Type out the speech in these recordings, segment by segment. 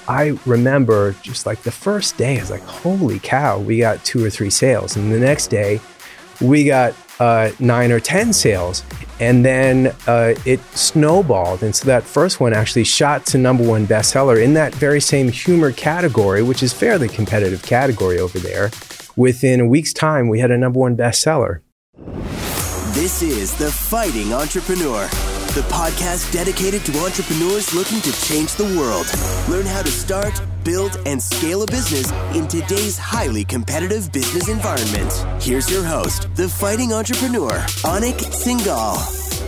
I remember just like the first day, I was like, holy cow, we got 2 or 3 sales. And the next day, we got 9 or 10 sales. And then it snowballed. And so that first one actually shot to #1 bestseller in that very same humor category, which is fairly competitive category over there. Within a week's time, we had a #1 bestseller. This is The Fighting Entrepreneur, the podcast dedicated to entrepreneurs looking to change the world. Learn how to start, build, and scale a business in today's highly competitive business environment. Here's your host, The Fighting Entrepreneur, Anik Singhal.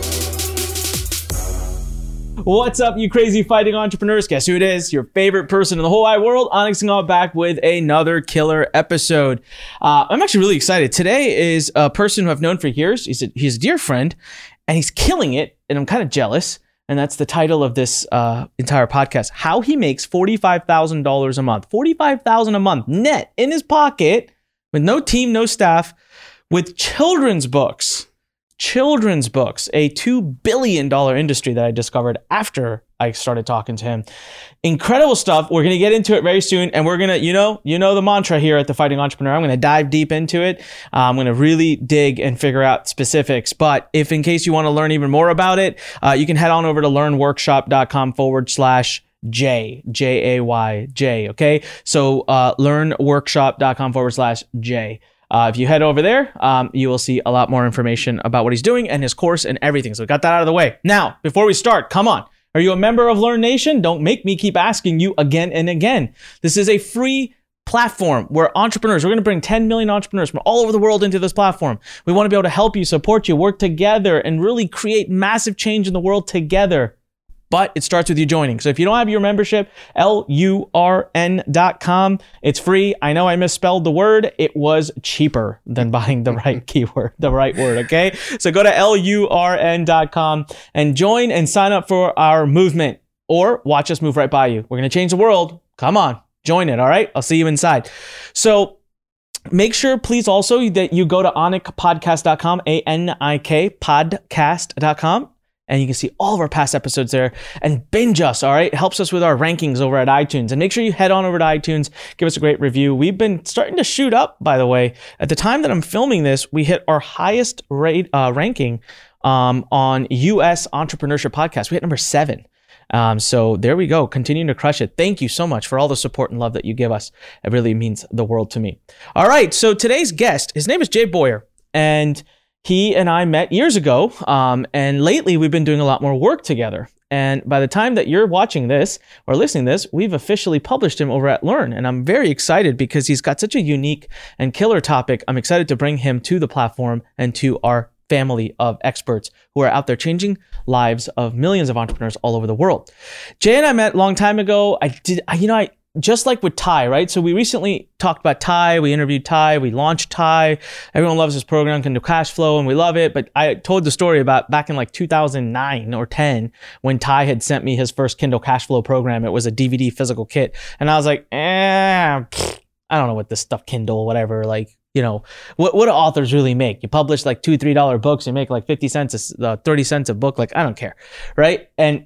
What's up, you crazy fighting entrepreneurs? Guess who it is? Your favorite person in the whole wide world, Anik Singhal, back with another killer episode. I'm actually really excited. Today is a person who I've known for years. He's a dear friend, and he's killing it, and I'm kind of jealous. And that's the title of this entire podcast: How he makes $45,000 a month. $45,000 a month net in his pocket, with no team, no staff, with children's books. Children's books, a $2 billion industry that I discovered after I started talking to him. Incredible stuff. We're going to get into it very soon. And we're going to, you know the mantra here at The Fighting Entrepreneur. I'm going to dive deep into it. I'm going to really dig and figure out specifics. But if in case you want to learn even more about it, you can head on over to learnworkshop.com/J, J-A-Y-J. Okay. So learnworkshop.com/J. If you head over there, you will see a lot more information about what he's doing and his course and everything. So we got that out of the way. Now, before we start, come on. Are you a member of Learn Nation? Don't make me keep asking you again and again. This is a free platform where we're going to bring 10 million entrepreneurs from all over the world into this platform. We want to be able to help you, support you, work together, and really create massive change in the world together. But it starts with you joining. So if you don't have your membership, LURN.com. It's free. I know I misspelled the word. It was cheaper than buying the right keyword, the right word, okay? So go to LURN.com and join and sign up for our movement, or watch us move right by you. We're going to change the world. Come on, join it, all right? I'll see you inside. So make sure, please, also that you go to anikpodcast.com, A-N-I-K podcast.com. And you can see all of our past episodes there and binge us, all right? It helps us with our rankings over at iTunes. And make sure you head on over to iTunes, give us a great review. We've been starting to shoot up, by the way. At the time that I'm filming this, we hit our highest ranking on US Entrepreneurship Podcast. We hit number 7. So there we go, continuing to crush it. Thank you so much for all the support and love that you give us. It really means the world to me. All right, so today's guest, his name is Jay Boyer, and he and I met years ago, and lately we've been doing a lot more work together. And by the time that you're watching this or listening to this, we've officially published him over at Learn. And I'm very excited because he's got such a unique and killer topic. I'm excited to bring him to the platform and to our family of experts who are out there changing lives of millions of entrepreneurs all over the world. Jay and I met a long time ago. I just like with Ty, right? So we recently talked about Ty. We interviewed Ty. We launched Ty. Everyone loves this program, Kindle Cash Flow, and we love it. But I told the story about back in like 2009 or 10 when Ty had sent me his first Kindle Cash Flow program. It was a DVD physical kit. And I was like, I don't know what this stuff, Kindle, whatever. Like, what do authors really make? You publish like $2, $3 books, you make like 50 cents, 30 cents a book. Like, I don't care, right? And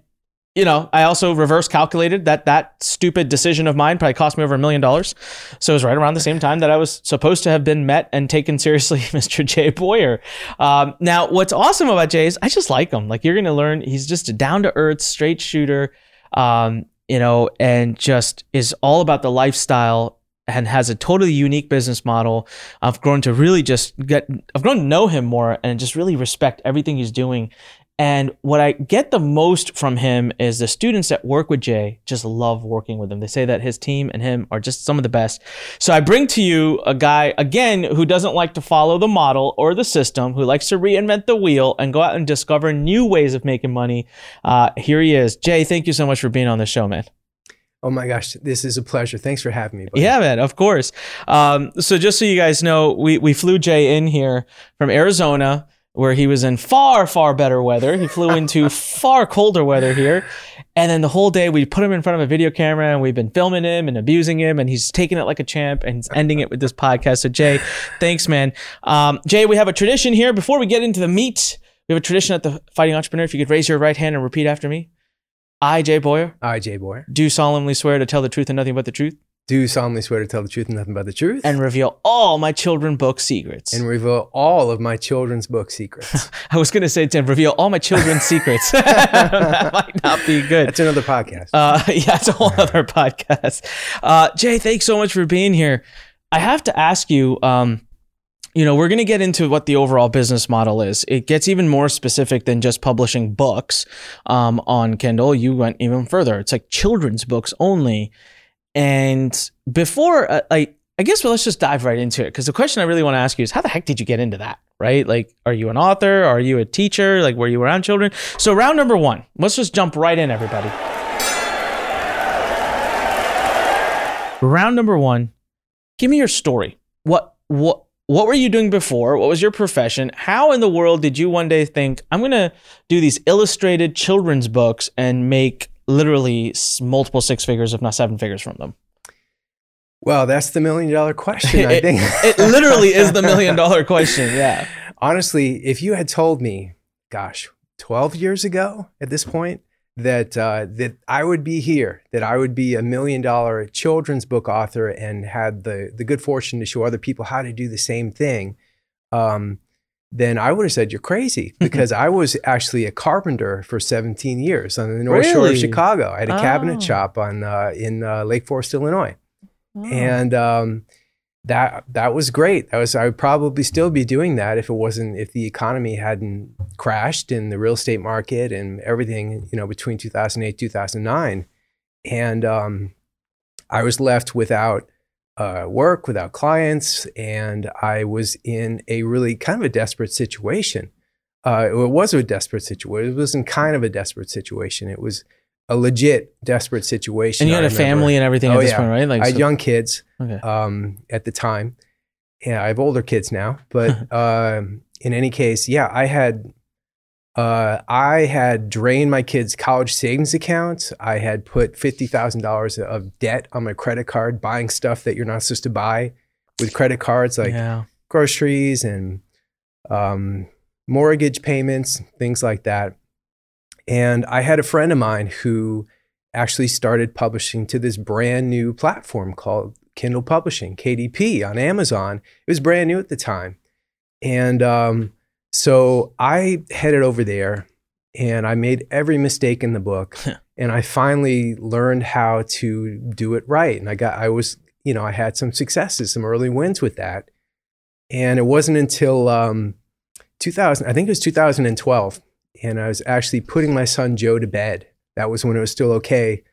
I also reverse calculated that stupid decision of mine probably cost me over $1 million. So it was right around the same time that I was supposed to have been met and taken seriously, Mr. Jay Boyer. Now, what's awesome about Jay is I just like him. Like, you're going to learn, he's just a down-to-earth, straight shooter, and just is all about the lifestyle and has a totally unique business model. I've grown to know him more and just really respect everything he's doing. And what I get the most from him is the students that work with Jay just love working with him. They say that his team and him are just some of the best. So I bring to you a guy, again, who doesn't like to follow the model or the system, who likes to reinvent the wheel and go out and discover new ways of making money. Here he is. Jay, thank you so much for being on the show, man. Oh my gosh, this is a pleasure. Thanks for having me, buddy. Yeah, man, of course. So just so you guys know, we flew Jay in here from Arizona, where he was in far, far better weather. He flew into far colder weather here. And then the whole day we put him in front of a video camera and we've been filming him and abusing him, and he's taking it like a champ and he's ending it with this podcast. So Jay, thanks, man. Jay, we have a tradition here. Before we get into the meat, we have a tradition at the Fighting Entrepreneur. If you could raise your right hand and repeat after me. I, Jay Boyer, I, Jay Boyer, do solemnly swear to tell the truth and nothing but the truth, do solemnly swear to tell the truth and nothing but the truth, and reveal all my children book secrets. and reveal all of my children's book secrets. I was going to say to reveal all my children's secrets. That might not be good. That's another podcast. Yeah, it's a whole other podcast. Jay, thanks so much for being here. I have to ask you, we're going to get into what the overall business model is. It gets even more specific than just publishing books on Kindle. You went even further. It's like children's books only. And before, I guess, let's just dive right into it. Because the question I really want to ask you is, how the heck did you get into that, right? Like, are you an author? Are you a teacher? Like, were you around children? So round number one, let's just jump right in, everybody. Round number one, give me your story. What were you doing before? What was your profession? How in the world did you one day think, I'm going to do these illustrated children's books and make literally multiple six figures, if not seven figures from them? Well, that's the $1 million question, I think. It literally is the $1 million question, yeah. Honestly, if you had told me, 12 years ago at this point, that I would be here, that I would be a $1 million children's book author and had the good fortune to show other people how to do the same thing, then I would have said, you're crazy, because I was actually a carpenter for 17 years on the North Shore of Chicago. I had a cabinet shop in Lake Forest, Illinois. Oh. And that was great. I would probably still be doing that if the economy hadn't crashed in the real estate market and everything, between 2008, 2009. And I was left without work, without clients, and I was in a really kind of a desperate situation. It was a desperate situation. It wasn't kind of a desperate situation. It was a legit desperate situation. And you had a family and everything at this point, right? I had young kids okay. At the time. Yeah, I have older kids now, but in any case, yeah, I had drained my kids' college savings accounts. I had put $50,000 of debt on my credit card, buying stuff that you're not supposed to buy with credit cards, like groceries and mortgage payments, things like that. And I had a friend of mine who actually started publishing to this brand new platform called Kindle Publishing, KDP, on Amazon. It was brand new at the time. And so I headed over there and I made every mistake in the book. And I finally learned how to do it right. And I had some successes, some early wins with that. And it wasn't until 2012. And I was actually putting my son Joe to bed. That was when it was still okay.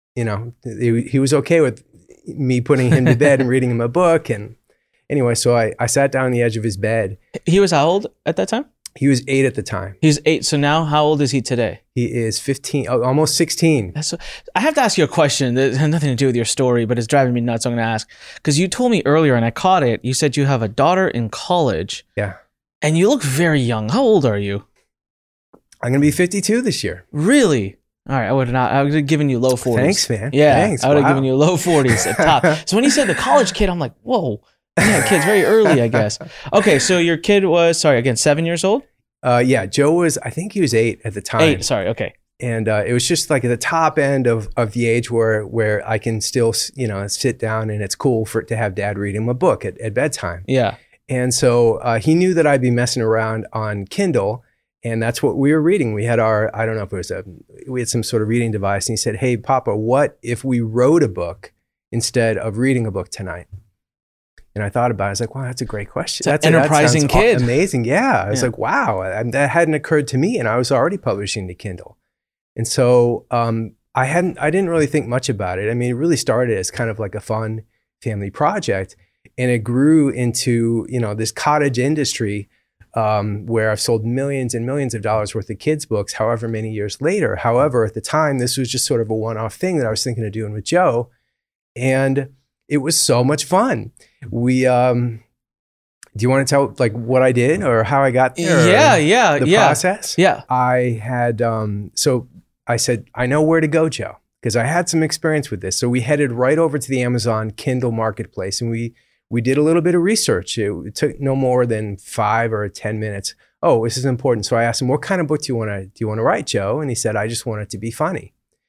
He was okay with me putting him to bed and reading him a book. And anyway, so I sat down on the edge of his bed. He was how old at that time? He was 8 at the time. He was 8. So now how old is he today? He is 15, almost 16. I have to ask you a question that has nothing to do with your story, but it's driving me nuts. I'm going to ask. Because you told me earlier, and I caught it, you said you have a daughter in college. Yeah. And you look very young. How old are you? I'm going to be 52 this year. Really? All right. I would have given you low 40s. Thanks, man. Yeah. Thanks. I would have given you low 40s at top. So when you said the college kid, I'm like, whoa. Yeah, kid's very early, I guess. Okay. So your kid was, 7 years old? Yeah. Joe was, I think he was 8 at the time. 8. Sorry. Okay. And it was just like at the top end of the age where I can still, sit down and it's cool to have dad read him a book at bedtime. Yeah. And so he knew that I'd be messing around on Kindle. And that's what we were reading. We had I don't know if it was we had some sort of reading device. And he said, hey, Papa, what if we wrote a book instead of reading a book tonight? And I thought about it. I was like, wow, that's a great question. That's an enterprising kid. Amazing. Yeah. I was like, wow, that hadn't occurred to me. And I was already publishing to Kindle. And so I didn't really think much about it. I mean, it really started as kind of like a fun family project. And it grew into, this cottage industry where I've sold millions and millions of dollars worth of kids' books, however many years later. However, at the time, this was just sort of a one-off thing that I was thinking of doing with Joe. And it was so much fun. We, do you want to tell like what I did or how I got there? Yeah. The process? Yeah. I had, so I said, I know where to go, Joe, because I had some experience with this. So we headed right over to the Amazon Kindle marketplace and we did a little bit of research. It took no more than 5 or 10 minutes. Oh, this is important. So I asked him, what kind of book do you want to write, Joe? And he said, I just want it to be funny.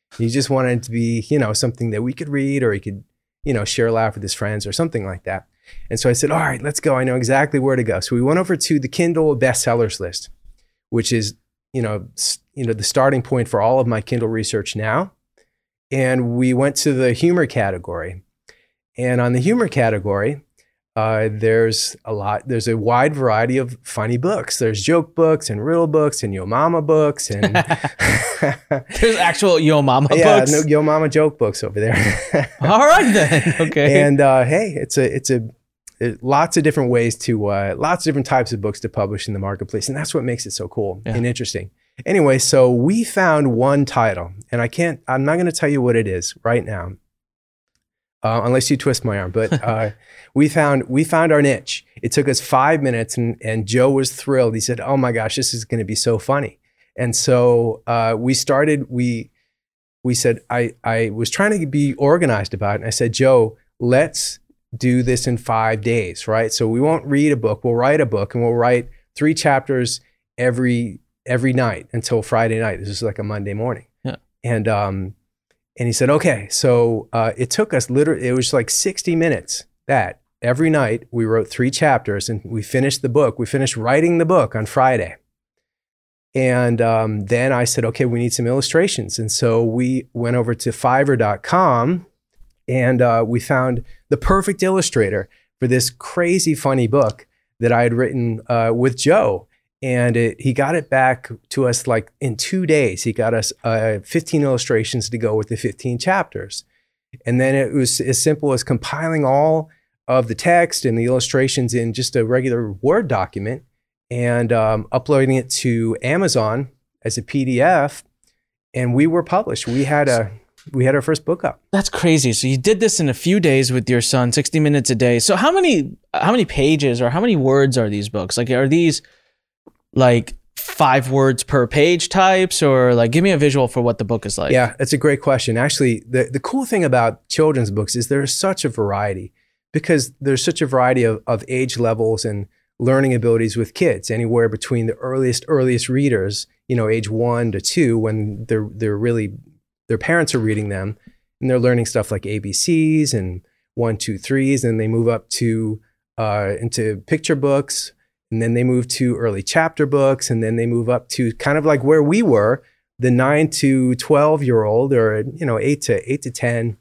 He just wanted it to be, something that we could read, or he could, share a laugh with his friends or something like that. And so I said, all right, let's go. I know exactly where to go. So we went over to the Kindle bestsellers list, which is, the starting point for all of my Kindle research now. And we went to the humor category. And on the humor category, there's a wide variety of funny books. There's joke books and riddle books and Yo Mama books. And there's actual Yo Mama books? Yeah, no, Yo Mama joke books over there. All right then. Okay. And hey, it's lots of different ways to, lots of different types of books to publish in the marketplace. And that's what makes it so cool and interesting. Anyway, so we found one title, and I'm not going to tell you what it is right now. Unless you twist my arm, but we found our niche. It took us 5 minutes, and Joe was thrilled. He said, "Oh my gosh, this is going to be so funny!" And so we started. We said, I was trying to be organized about it, and I said, Joe, let's do this in 5 days, right? So we won't read a book. We'll write a book, and we'll write 3 chapters every night until Friday night. This is like a Monday morning, And he said, okay. So it took us it was like 60 minutes that every night we wrote 3 chapters, and we finished the book. We finished writing the book on Friday. And then I said, okay, we need some illustrations. And so we went over to Fiverr.com, and we found the perfect illustrator for this crazy funny book that I had written with Joe. And he got it back to us like in 2 days. He got us 15 illustrations to go with the 15 chapters. And then it was as simple as compiling all of the text and the illustrations in just a regular Word document and uploading it to Amazon as a PDF. And we were published. We had our first book up. That's crazy. So you did this in a few days with your son, 60 minutes a day. So how many pages or how many words are these books? Like, are these like 5 words per page types, or like, give me a visual for what the book is like? Yeah, that's a great question. Actually, the cool thing about children's books is there's such a variety, because there's such a variety of age levels and learning abilities with kids, anywhere between the earliest readers, age 1 to 2, when their parents are reading them, and they're learning stuff like ABCs and 1, 2, 3s, and they move up to into picture books. And then they move to early chapter books, and then they move up to kind of like where we were, the 9 to 12-year-old, or 8 to 10,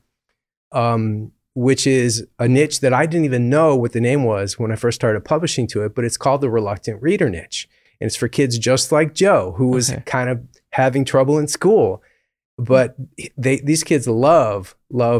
which is a niche that I didn't even know what the name was when I first started publishing to it. But it's called the reluctant reader niche, and it's for kids just like Joe, who was kind of having trouble in school. But these kids love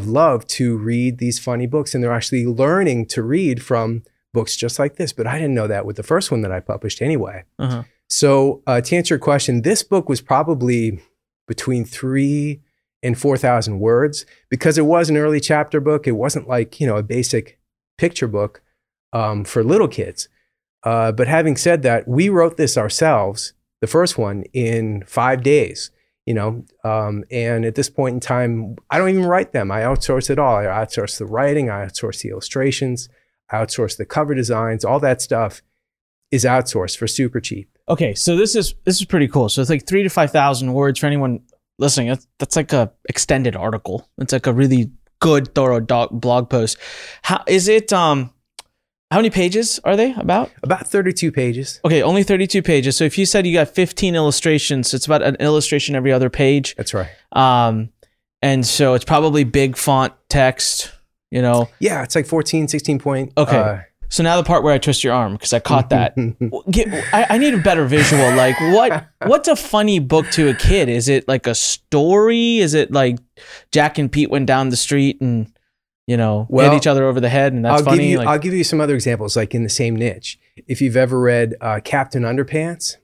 to read these funny books, and they're actually learning to read from books just like this. But I didn't know that with the first one that I published anyway. So to answer your question, this book was probably between 3,000 and 4,000 words, because it was an early chapter book. It wasn't like, a basic picture book for little kids. But having said that, we wrote this ourselves, the first one, in 5 days, and at this point in time, I don't even write them. I outsource it all. I outsource the writing, I outsource the illustrations, outsource the cover designs. All that stuff is outsourced for super cheap. Okay, so this is pretty cool. So it's like 3,000 to 5,000 words for anyone listening. That's like a extended article. It's like a really good, thorough blog post. How is it? How many pages are they? About 32 pages. Okay, only 32 pages. So if you said you got 15 illustrations, it's about an illustration every other page. That's right. And so it's probably big font text. Yeah, it's like 14, 16 point. Okay. So now the part where I twist your arm, because I caught that. I need a better visual. Like, what's a funny book to a kid? Is it like a story? Is it like Jack and Pete went down the street and, hit each other over the head, and that's funny? I'll give you some other examples, like in the same niche. If you've ever read Captain Underpants.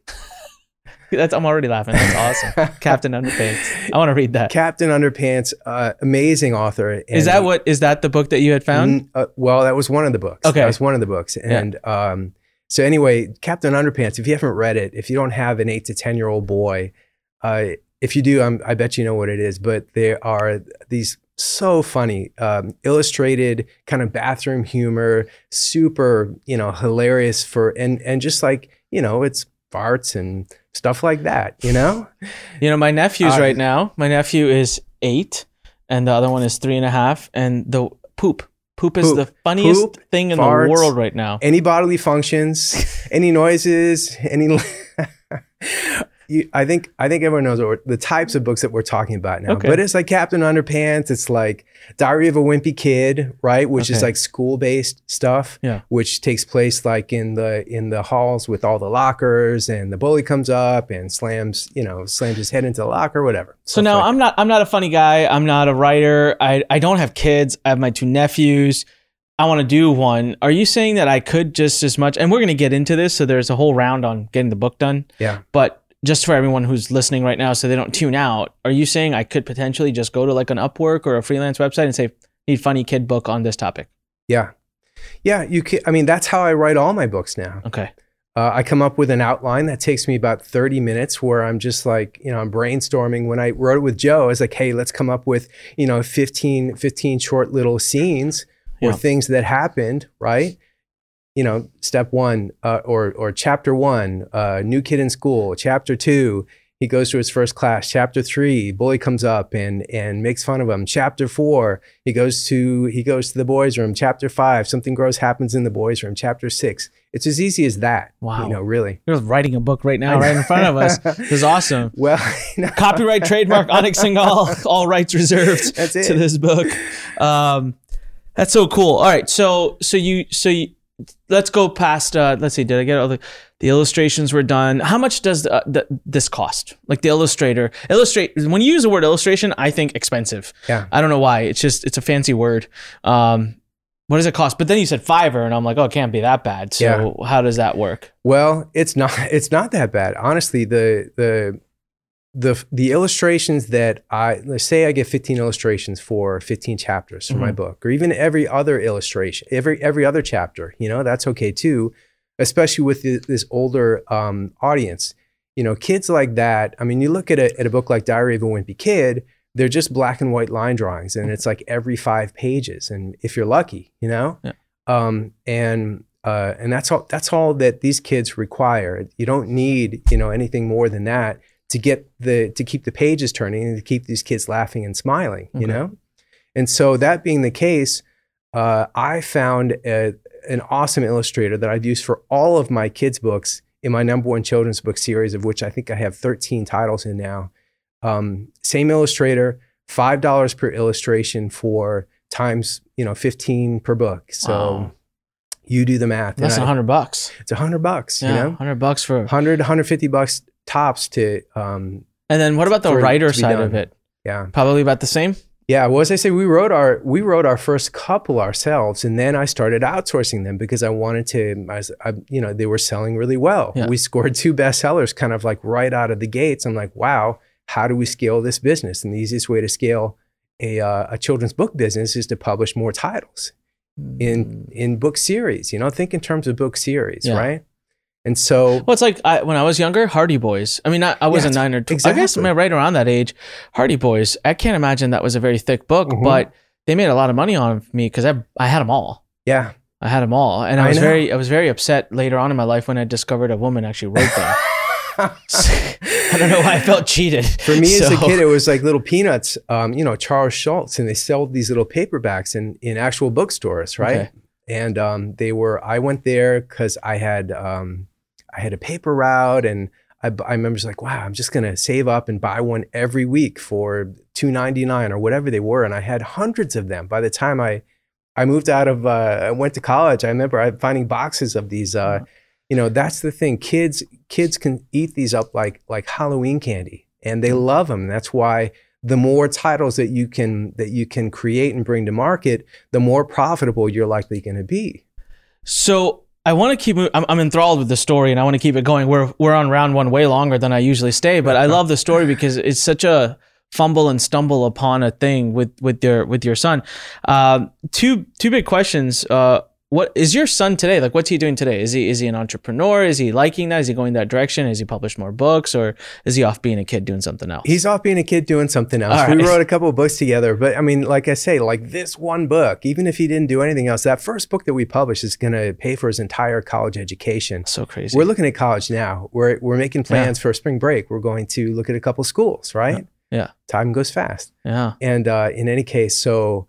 I'm already laughing. That's awesome. Captain Underpants. I want to read that. Captain Underpants, amazing author. And is that the book that you had found? Well, that was one of the books. Okay. That was one of the books. And so anyway, Captain Underpants, if you haven't read it, if you don't have an 8 to 10-year-old boy, if you do, I bet you know what it is. But there are these so funny, illustrated kind of bathroom humor, super, hilarious and just like, it's farts and stuff like that, my nephew's right now. My nephew is 8, and the other one is 3.5. And the poop is the funniest thing in farts, the world right now. Any bodily functions, any noises, any. I think everyone knows the types of books that we're talking about now. Okay. But it's like Captain Underpants. It's like Diary of a Wimpy Kid, right? Which is like school-based stuff. Yeah. Which takes place like in the halls with all the lockers, and the bully comes up and slams his head into the locker, whatever. So now I'm not a funny guy. I'm not a writer. I don't have kids. I have my 2 nephews. I want to do one. Are you saying that I could just as much? And we're going to get into this. So there's a whole round on getting the book done. Yeah. But just for everyone who's listening right now so they don't tune out, are you saying I could potentially just go to like an Upwork or a freelance website and say, need funny kid book on this topic? Yeah. Yeah, you can. I mean, that's how I write all my books now. Okay. I come up with an outline that takes me about 30 minutes where I'm just like, I'm brainstorming. When I wrote it with Joe, I was like, hey, let's come up with, 15 short little scenes or things that happened, right? Step 1 or chapter 1, new kid in school. Chapter 2, he goes to his first class. Chapter 3, bully comes up and makes fun of him. Chapter 4, he goes to the boys' room. Chapter 5, something gross happens in the boys' room. Chapter 6, it's as easy as that. Wow, really. You're writing a book right now, right in front of us. This is awesome. Well, copyright, trademark, Anik Singhal, all rights reserved to this book. That's so cool. All right, so you. Let's go past. Let's see. Did I get all the illustrations were done? How much does this cost? Like the illustrate. When you use the word illustration, I think expensive. Yeah. I don't know why. It's a fancy word. What does it cost? But then you said Fiverr, and I'm like, oh, it can't be that bad. So how does that work? Well, it's not that bad. Honestly, the illustrations that let's say I get 15 illustrations for 15 chapters for my book, or even every other illustration, every other chapter, that's okay too, especially with this older audience. Kids like that. I mean, you look at a book like Diary of a Wimpy Kid, they're just black and white line drawings, and it's like every 5 pages, and if you're lucky, and that's all that these kids require. You don't need anything more than that to keep the pages turning and to keep these kids laughing and smiling, And so that being the case, I found an awesome illustrator that I've used for all of my kids' books in my #1 children's book series, of which I think I have 13 titles in now. Same illustrator, $5 per illustration for times 15 per book. So you do the math. That's $100. It's $100, $100 for $150 tops to and then what about the writer side of it? Yeah, probably about the same. Yeah, well, as I say, we wrote our first couple ourselves, and then I started outsourcing them because I wanted to. They were selling really well. Yeah. We scored 2 bestsellers kind of like right out of the gates. I'm like, wow, how do we scale this business? And the easiest way to scale a children's book business is to publish more titles in book series. Think in terms of book series, right? And so, well, it's like when I was younger, Hardy Boys. I mean, I wasn't 9 or 12. Exactly. I guess right around that age, Hardy Boys. I can't imagine that was a very thick book, but they made a lot of money on me because I had them all. Yeah, I had them all, and I was very upset later on in my life when I discovered a woman actually wrote them. I don't know why I felt cheated. For me as a kid, it was like Little Peanuts. Charles Schulz, and they sold these little paperbacks in actual bookstores, right? Okay. And I went there because I had a paper route, and I remember just like, wow, I'm just going to save up and buy one every week for $2.99 or whatever they were. And I had hundreds of them. By the time I moved out of, I went to college, I remember finding boxes of these, that's the thing. Kids can eat these up like Halloween candy, and they love them. That's why the more titles that you can create and bring to market, the more profitable you're likely going to be. So I want to keep. I'm enthralled with the story, and I want to keep it going. We're on round 1 way longer than I usually stay, but I love the story because it's such a fumble and stumble upon a thing with your son. Two big questions. What is your son today? Like, what's he doing today? Is he an entrepreneur? Is he liking that? Is he going that direction? Has he published more books, or is he off being a kid doing something else? He's off being a kid doing something else. Right. We wrote a couple of books together, but I mean, like I say, like this one book, even if he didn't do anything else, that first book that we published is going to pay for his entire college education. So crazy. We're looking at college now. We're making plans for spring break. We're going to look at a couple schools, right? Yeah. Yeah. Time goes fast. Yeah. And in any case, so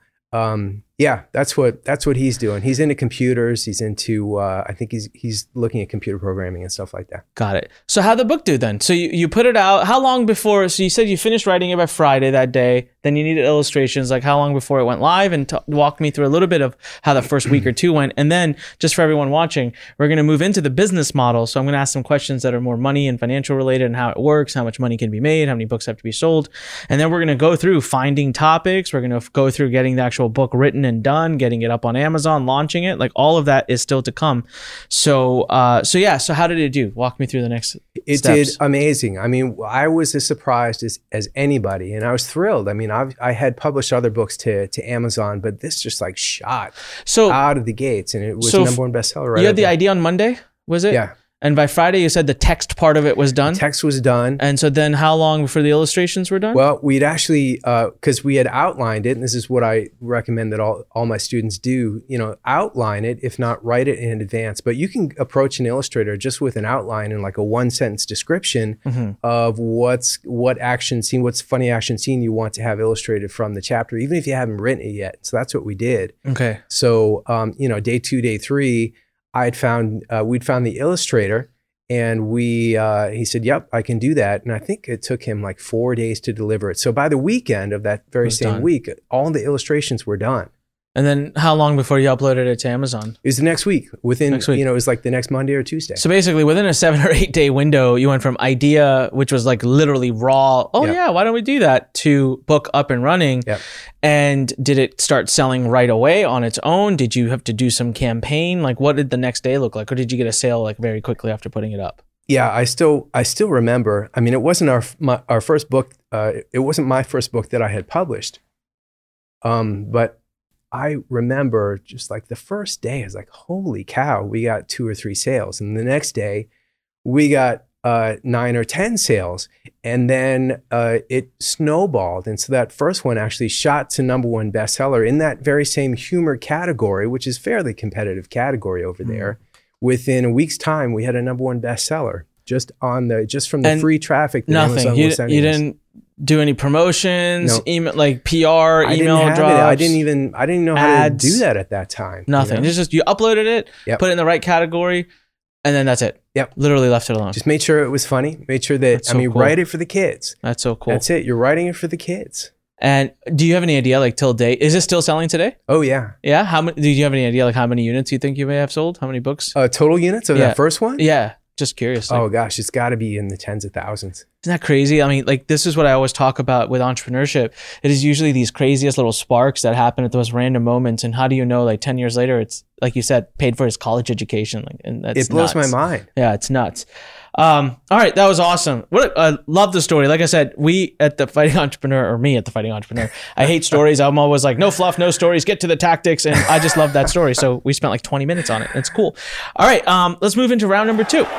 yeah, that's what he's doing. He's into computers. He's into I think he's looking at computer programming and stuff like that. Got it. So how'd the book do then? So you put it out. How long before? So you said you finished writing it by Friday that day. Then you needed illustrations. Like how long before it went live? And walk me through a little bit of how the first week or two went. And then just for everyone watching, we're going to move into the business model. So I'm going to ask some questions that are more money and financial related and how it works, how much money can be made, how many books have to be sold. And then we're going to go through finding topics. We're going to go through getting the actual book written and done, getting it up on Amazon, launching it. Like all of that is still to come. So yeah. So how did it do? Walk me through the next It steps. did amazing. I mean, I was as surprised as anybody, and I was thrilled. I mean, I had published other books to Amazon, but this just like shot out of the gates, and it was the number one bestseller. Right, you had the idea on Monday, was it? Yeah. And by Friday, you said the text part of it was done? Text was done. And so then how long before the illustrations were done? Well, we'd actually, because we had outlined it, and this is what I recommend that all my students do, outline it, if not write it in advance. But you can approach an illustrator just with an outline and like a 1-sentence description of what action scene, what's funny action scene you want to have illustrated from the chapter, even if you haven't written it yet. So that's what we did. Okay. So, day 2, day 3, we'd found the illustrator, and he said, yep, I can do that. And I think it took him like 4 days to deliver it. So by the weekend of that very same week, all the illustrations were done. And then how long before you uploaded it to Amazon? It was the next week. It was like the next Monday or Tuesday. So basically within a 7 or 8 day window, you went from idea, which was like literally raw, why don't we do that, to book up and running. Yep. And did it start selling right away on its own? Did you have to do some campaign? Like what did the next day look like? Or did you get a sale like very quickly after putting it up? Yeah, I still remember. I mean, it wasn't our first book. It wasn't my first book that I had published. But I remember just like the first day, I was like, holy cow, we got 2 or 3 sales. And the next day we got 9 or 10 sales. And then it snowballed. And so that first one actually shot to number 1 bestseller in that very same humor category, which is fairly competitive category over there. Within a week's time, we had a number 1 bestseller just from the free traffic that Amazon was sending us. You didn't do any promotions, email, like PR, email drops? I didn't even know how to do that at that time. Nothing. It's just you uploaded it, put it in the right category, and then that's it. Yep. Literally left it alone. Just made sure it was funny. Made sure that, cool. Write it for the kids. That's so cool. That's it. You're writing it for the kids. And do you have any idea, like till date, is it still selling today? Oh yeah. Yeah. How many? Do you have any idea, like how many units you think you may have sold? How many books? Total units of that first one? Yeah. Just curious. Oh gosh, it's got to be in the tens of thousands. Isn't that crazy? I mean, like this is what I always talk about with entrepreneurship. It is usually these craziest little sparks that happen at those random moments. And how do you know, like 10 years later, it's like you said, paid for his college education. Like, and that's it blows my mind. Yeah, it's nuts. All right, that was awesome. Love the story. Like I said, we at the Fighting Entrepreneur, or me at the Fighting Entrepreneur, I hate stories. I'm always like, no fluff, no stories, get to the tactics. And I just love that story. So we spent like 20 minutes on it. It's cool. All right, let's move into round number 2.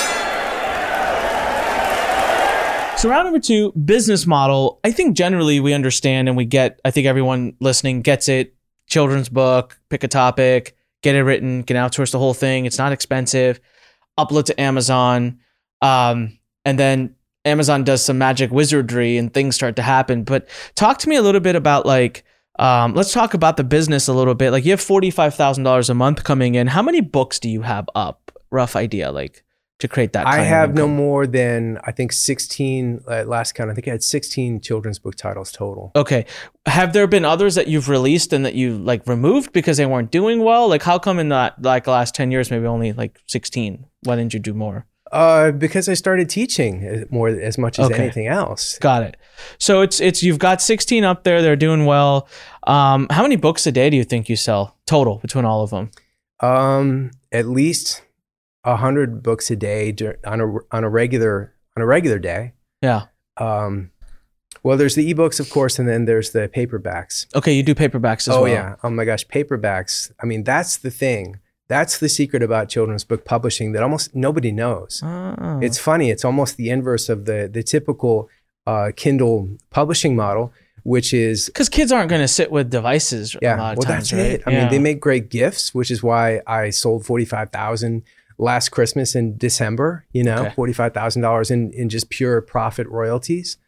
So round number 2, business model. I think generally we understand and we get, I think everyone listening gets it. Children's book, pick a topic, get it written, can outsource the whole thing. It's not expensive. Upload to Amazon. And then Amazon does some magic wizardry and things start to happen. But talk to me a little bit about like, let's talk about the business a little bit. Like you have $45,000 a month coming in. How many books do you have up? Rough idea, like to create that. I have no more than, I think 16, last count, I think I had 16 children's book titles total. Okay. Have there been others that you've released and that you like removed because they weren't doing well? Like how come in that like last 10 years, maybe only like 16? Why didn't you do more? Because I started teaching more as much as anything else. Got it. So it's you've got 16 up there. They're doing well. How many books a day do you think you sell total between all of them? At least 100 books a day on a regular day. Yeah. Well, there's the ebooks, of course, and then there's the paperbacks. Okay, you do paperbacks as well. Oh yeah. Oh my gosh, paperbacks. I mean, that's the thing. That's the secret about children's book publishing that almost nobody knows. Oh. It's funny. It's almost the inverse of the typical Kindle publishing model, which is because kids aren't going to sit with devices. A lot of times, that's right? it. I mean, they make great gifts, which is why I sold 45,000 last Christmas in December. $45,000 in just pure profit royalties.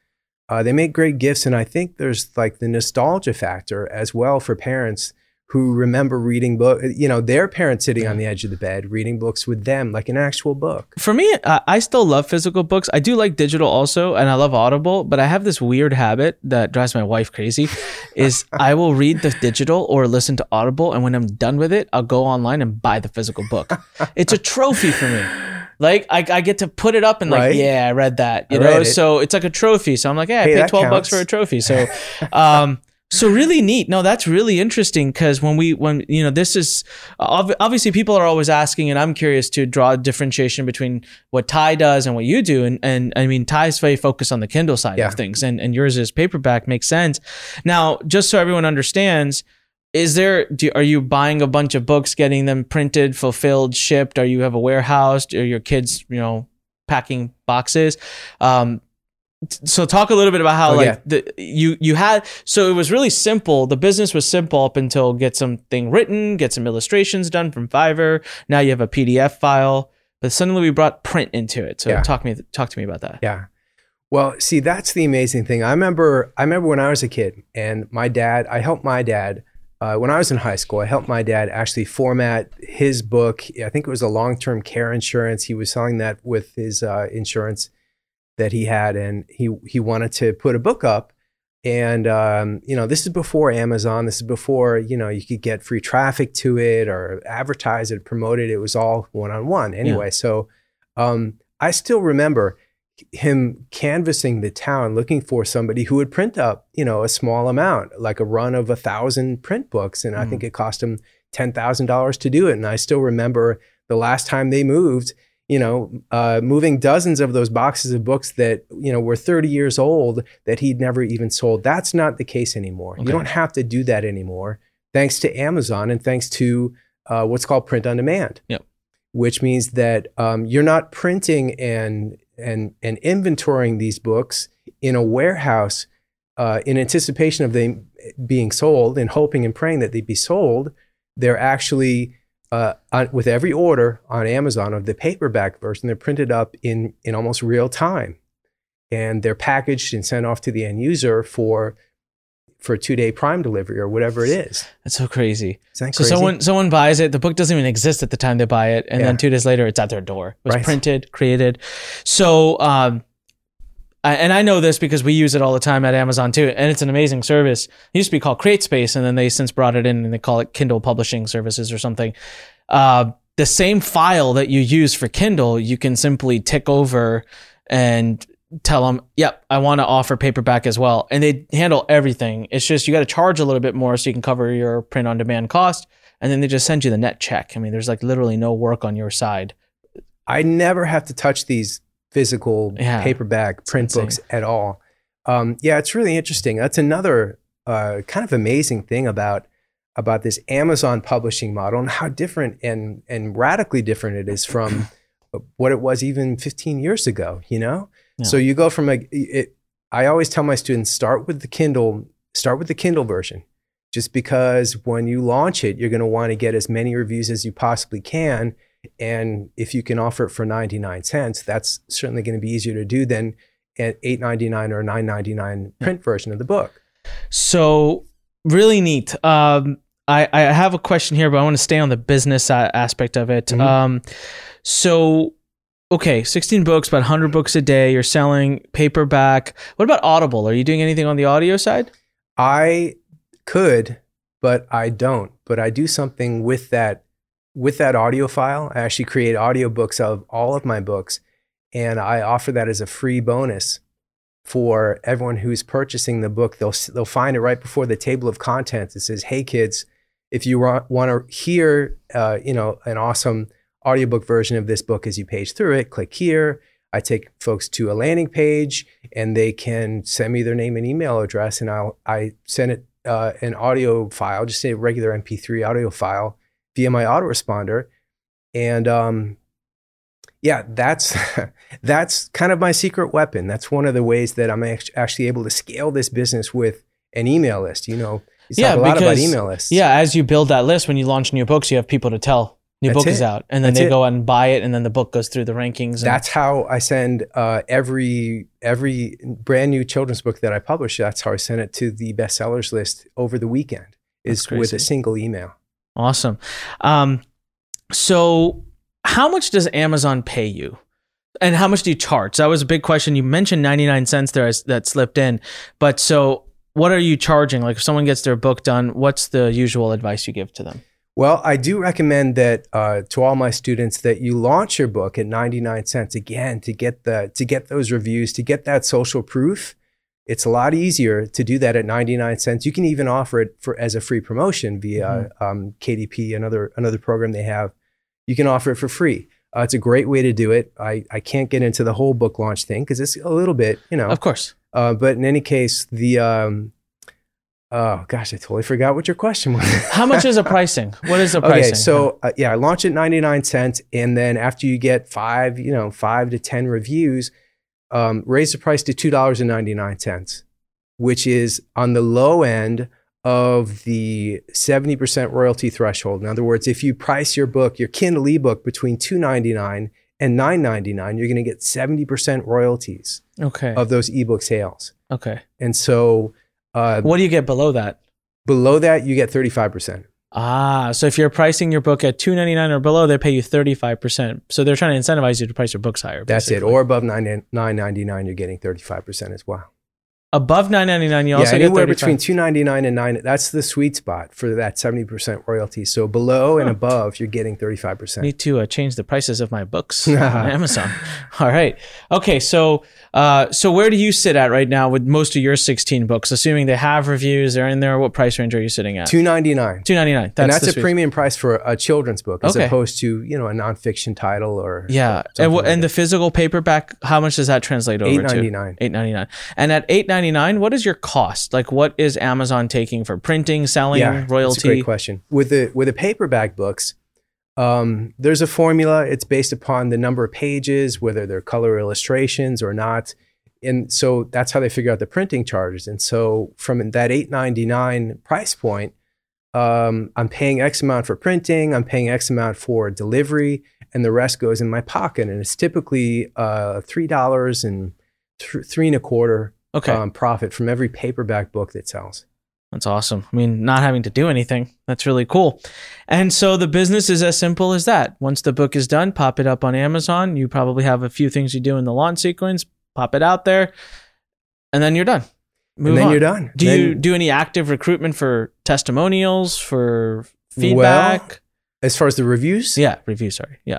They make great gifts, and I think there's like the nostalgia factor as well for parents who remember reading their parents sitting on the edge of the bed reading books with them, like an actual book. For me, I still love physical books. I do like digital also, and I love Audible, but I have this weird habit that drives my wife crazy is I will read the digital or listen to Audible, and when I'm done with it, I'll go online and buy the physical book. It's a trophy for me. Like I get to put it up and like, yeah, I read that, you know? So it's like a trophy. So I'm like, I paid $12 for a trophy. So, so really neat. No, that's really interesting because when this is obviously people are always asking, and I'm curious to draw a differentiation between what Ty does and what you do. And I mean, Ty's very focused on the Kindle side of things, and yours is paperback. Makes sense. Now, just so everyone understands, are you buying a bunch of books, getting them printed, fulfilled, shipped? Are you have a warehouse? Are your kids, packing boxes? So talk a little bit about how you had, so it was really simple. The business was simple up until get something written, get some illustrations done from Fiverr. Now you have a PDF file, but suddenly we brought print into it. So talk to me about that. Yeah. Well, see, that's the amazing thing. I remember when I was a kid and I helped my dad, when I was in high school, I helped my dad actually format his book. I think it was a long-term care insurance. He was selling that with his insurance that he had, and he wanted to put a book up. And this is before Amazon. This is before you could get free traffic to it or advertise it, promote it. It was all one-on-one anyway. So I still remember him canvassing the town looking for somebody who would print up a small amount, like a run of 1,000 print books, and I think it cost him $10,000 to do it. And I still remember the last time they moved, moving dozens of those boxes of books that were 30 years old that he'd never even sold. That's not the case anymore. Okay. You don't have to do that anymore, thanks to Amazon and thanks to what's called print on demand. Yep. Which means that you're not printing and inventorying these books in a warehouse in anticipation of them being sold and hoping and praying that they'd be sold. They're actually, with every order on Amazon of the paperback version, they're printed up in almost real time. And they're packaged and sent off to the end user for 2-day Prime delivery or whatever it is. That's so crazy. Isn't that so crazy? someone buys it. The book doesn't even exist at the time they buy it. And then 2 days later, it's at their door. It was printed, created. So, and I know this because we use it all the time at Amazon too. And it's an amazing service. It used to be called CreateSpace, and then they since brought it in and they call it Kindle Publishing Services or something. The same file that you use for Kindle, you can simply tick over and tell them, yep, I want to offer paperback as well. And they handle everything. It's just, you got to charge a little bit more so you can cover your print on demand cost. And then they just send you the net check. I mean, there's like literally no work on your side. I never have to touch these physical paperback print books at all. It's really interesting. That's another kind of amazing thing about this Amazon publishing model and how different and radically different it is from what it was even 15 years ago, Yeah. So you go from I always tell my students, start with the Kindle version, just because when you launch it, you're going to want to get as many reviews as you possibly can. And if you can offer it for 99 cents, that's certainly going to be easier to do than an $8.99 or $9.99 print version of the book. So really neat. I have a question here, but I want to stay on the business aspect of it. Mm-hmm. Okay, 16 books, about 100 books a day. You're selling paperback. What about Audible? Are you doing anything on the audio side? I could, but I don't. But I do something with that audio file. I actually create audiobooks of all of my books, and I offer that as a free bonus for everyone who's purchasing the book. They'll find it right before the table of contents. It says, "Hey kids, if you want to hear an awesome audiobook version of this book as you page through it, click here." I take folks to a landing page and they can send me their name and email address, and I send it an audio file, just say a regular MP3 audio file via my autoresponder. And that's kind of my secret weapon. That's one of the ways that I'm actually able to scale this business with an email list. You talk a lot about email lists. Yeah, as you build that list, when you launch new books, you have people to tell New That's book is it. out, and then That's they it. go out and buy it, and then the book goes through the rankings. And That's how I send every brand new children's book that I publish. That's how I send it to the bestsellers list over the weekend, is with a single email. awesome. So how much does Amazon pay you? And how much do you charge? That was a big question. You mentioned 99 cents there that slipped in. But so what are you charging? Like if someone gets their book done, what's the usual advice you give to them? Well, I do recommend that to all my students that you launch your book at 99 cents again to get those reviews, to get that social proof. It's a lot easier to do that at 99 cents. You can even offer it as a free promotion via KDP, another program they have. You can offer it for free. It's a great way to do it. I can't get into the whole book launch thing because it's a little bit, Of course. But in any case, oh gosh, I totally forgot what your question was. How much is the pricing? What is the pricing? Okay, so I launch at 99 cents, and then after you get 5 to 10 reviews, raise the price to $2.99, which is on the low end of the 70% royalty threshold. In other words, if you price your book, your Kindle ebook, between $2.99 and $9.99, you're going to get 70% royalties of those ebook sales. Okay. And so what do you get below that? Below that, you get 35%. So if you're pricing your book at $2.99 or below, they pay you 35%. So they're trying to incentivize you to price your books higher. That's basically. it. Or above $9.99, you're getting 35% as well. Above $9.99, you also get 35%. Anywhere between $2.99 and $9. That's the sweet spot for that 70% royalty. So below and above, you're getting 35%. Need to change the prices of my books on Amazon. All right. Okay. So where do you sit at right now with most of your 16 books? Assuming they have reviews, they're in there. What price range are you sitting at? $2.99. $2.99. And that's a premium price for a children's book, as Okay. opposed to a nonfiction title or yeah. And the physical paperback, how much does that translate over to? $8.99. $8.99. And at $8.99, what is your cost? Like, what is Amazon taking for printing, selling, royalty? That's a great question. With the paperback books, there's a formula. It's based upon the number of pages, whether they're color illustrations or not. And so that's how they figure out the printing charges. And so from that $8.99 price point, I'm paying X amount for printing, I'm paying X amount for delivery, and the rest goes in my pocket. And it's typically $3 and $3.25 profit from every paperback book that sells. That's awesome. I mean, not having to do anything. That's really cool. And so the business is as simple as that. Once the book is done, pop it up on Amazon. You probably have a few things you do in the launch sequence, pop it out there, and then you're done. Move on. You're done. Do you do any active recruitment for testimonials, for feedback? Well, as far as the reviews? Yeah, reviews, sorry. Yeah.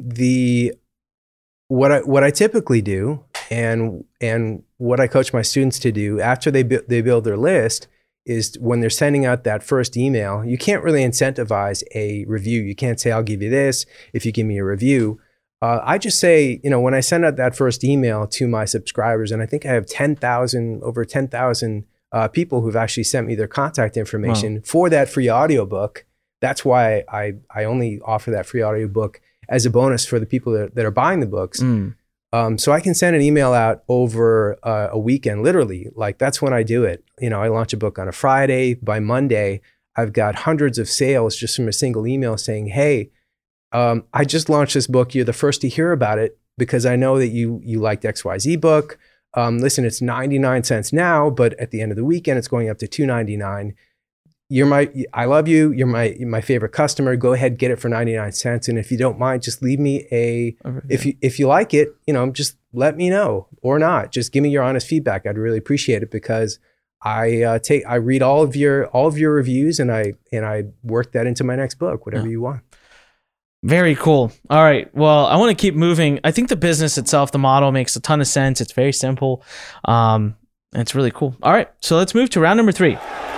What I typically do and what I coach my students to do after they build their list is when they're sending out that first email, you can't really incentivize a review. You can't say, I'll give you this if you give me a review. I just say, when I send out that first email to my subscribers, and I think I have over 10,000 people who've actually sent me their contact information for that free audiobook. That's why I only offer that free audiobook as a bonus for the people that are buying the books. So I can send an email out over a weekend, literally. Like that's when I do it. I launch a book on a Friday. By Monday, I've got hundreds of sales just from a single email saying, hey, I just launched this book. You're the first to hear about it because I know that you liked XYZ book. Listen, it's 99 cents now, but at the end of the weekend, it's going up to $2.99. I love you. You're my favorite customer. Go ahead, get it for 99 cents. And if you don't mind, just leave me if you like it, just let me know or not. Just give me your honest feedback. I'd really appreciate it because I read all of your reviews and I work that into my next book, whatever you want. Very cool. All right. Well, I want to keep moving. I think the business itself, the model makes a ton of sense. It's very simple. And it's really cool. All right. So let's move to round number 3.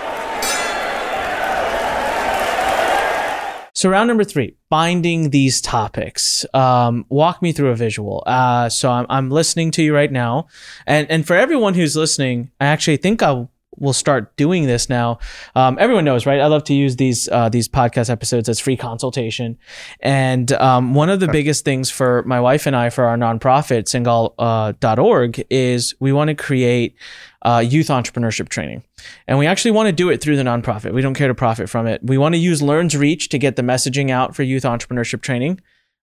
So round number 3, finding these topics. Walk me through a visual. So I'm listening to you right now. And for everyone who's listening, I actually think I'll we'll start doing this now. Everyone knows, right? I love to use these podcast episodes as free consultation. And one of the biggest things for my wife and I for our nonprofit, Singal.org, is we want to create youth entrepreneurship training. And we actually want to do it through the nonprofit. We don't care to profit from it. We want to use Learn's Reach to get the messaging out for youth entrepreneurship training.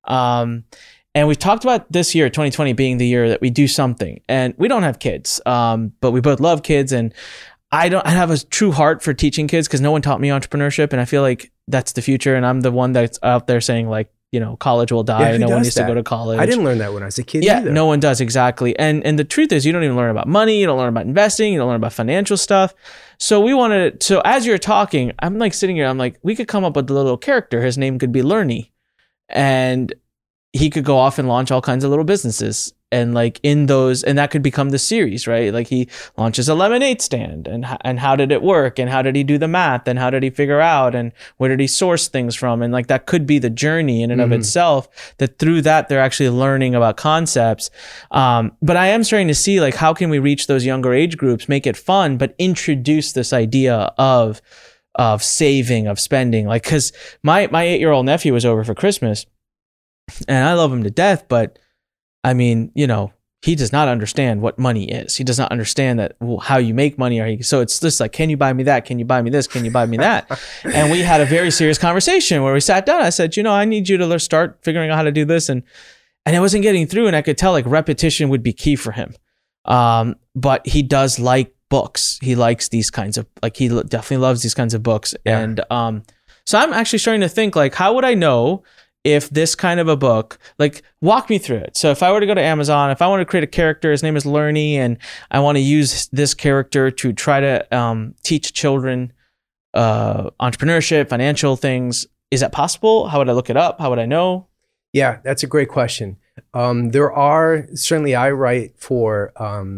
And we've talked about this year, 2020, being the year that we do something. And we don't have kids, but we both love kids. And I have a true heart for teaching kids because no one taught me entrepreneurship. And I feel like that's the future. And I'm the one that's out there saying like, college will die. No one needs to go to college. I didn't learn that when I was a kid either. No one does, exactly. And the truth is you don't even learn about money. You don't learn about investing. You don't learn about financial stuff. So as you're talking, I'm like sitting here, I'm like, we could come up with a little character. His name could be Learny. And he could go off and launch all kinds of little businesses. And like and that could become the series, right? Like he launches a lemonade stand and how did it work? And how did he do the math? And how did he figure out? And where did he source things from? And like that could be the journey in and of itself, that through that, they're actually learning about concepts. But I am starting to see like, how can we reach those younger age groups, make it fun, but introduce this idea of saving, of spending. Like, cause my 8-year-old nephew was over for Christmas and I love him to death, but I mean, he does not understand what money is. He does not understand that how you make money. So it's just like, can you buy me that? Can you buy me this? Can you buy me that? And we had a very serious conversation where we sat down. I said, I need you to start figuring out how to do this. And it wasn't getting through. And I could tell like repetition would be key for him. But he does like books. He likes these kinds of, he definitely loves these kinds of books. Yeah. And so I'm actually starting to think like, how would I know if this kind of a book, like walk me through it. So if I were to go to Amazon, if I want to create a character, his name is Learny, and I want to use this character to try to teach children entrepreneurship, financial things, is that possible? How would I look it up? How would I know? Yeah, that's a great question. There are, certainly I write for,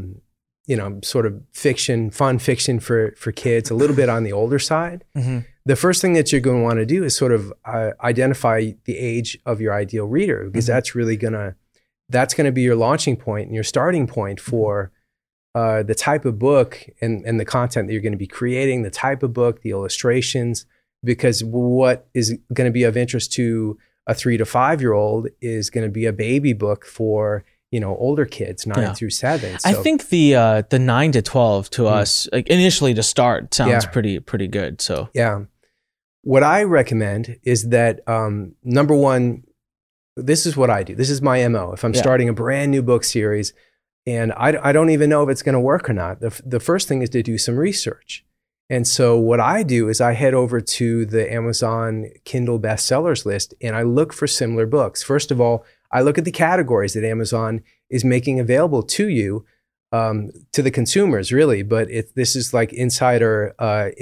sort of fiction, fun fiction for kids, a little bit on the older side. Mm-hmm. The first thing that you're going to want to do is sort of identify the age of your ideal reader, because that's really that's going to be your launching point and your starting point for the type of book and the content that you're going to be creating, the type of book, the illustrations, because what is going to be of interest to a 3 to 5-year-old is going to be a baby book for older kids, 9 through 7. So, I think the 9 to 12 to us, like initially to start, sounds pretty good. So what I recommend is that number one, this is what I do. This is my MO. If I'm starting a brand new book series and I don't even know if it's going to work or not, the first thing is to do some research. And so what I do is I head over to the Amazon Kindle bestsellers list and I look for similar books. First of all, I look at the categories that Amazon is making available to you, to the consumers, really. But this is like insider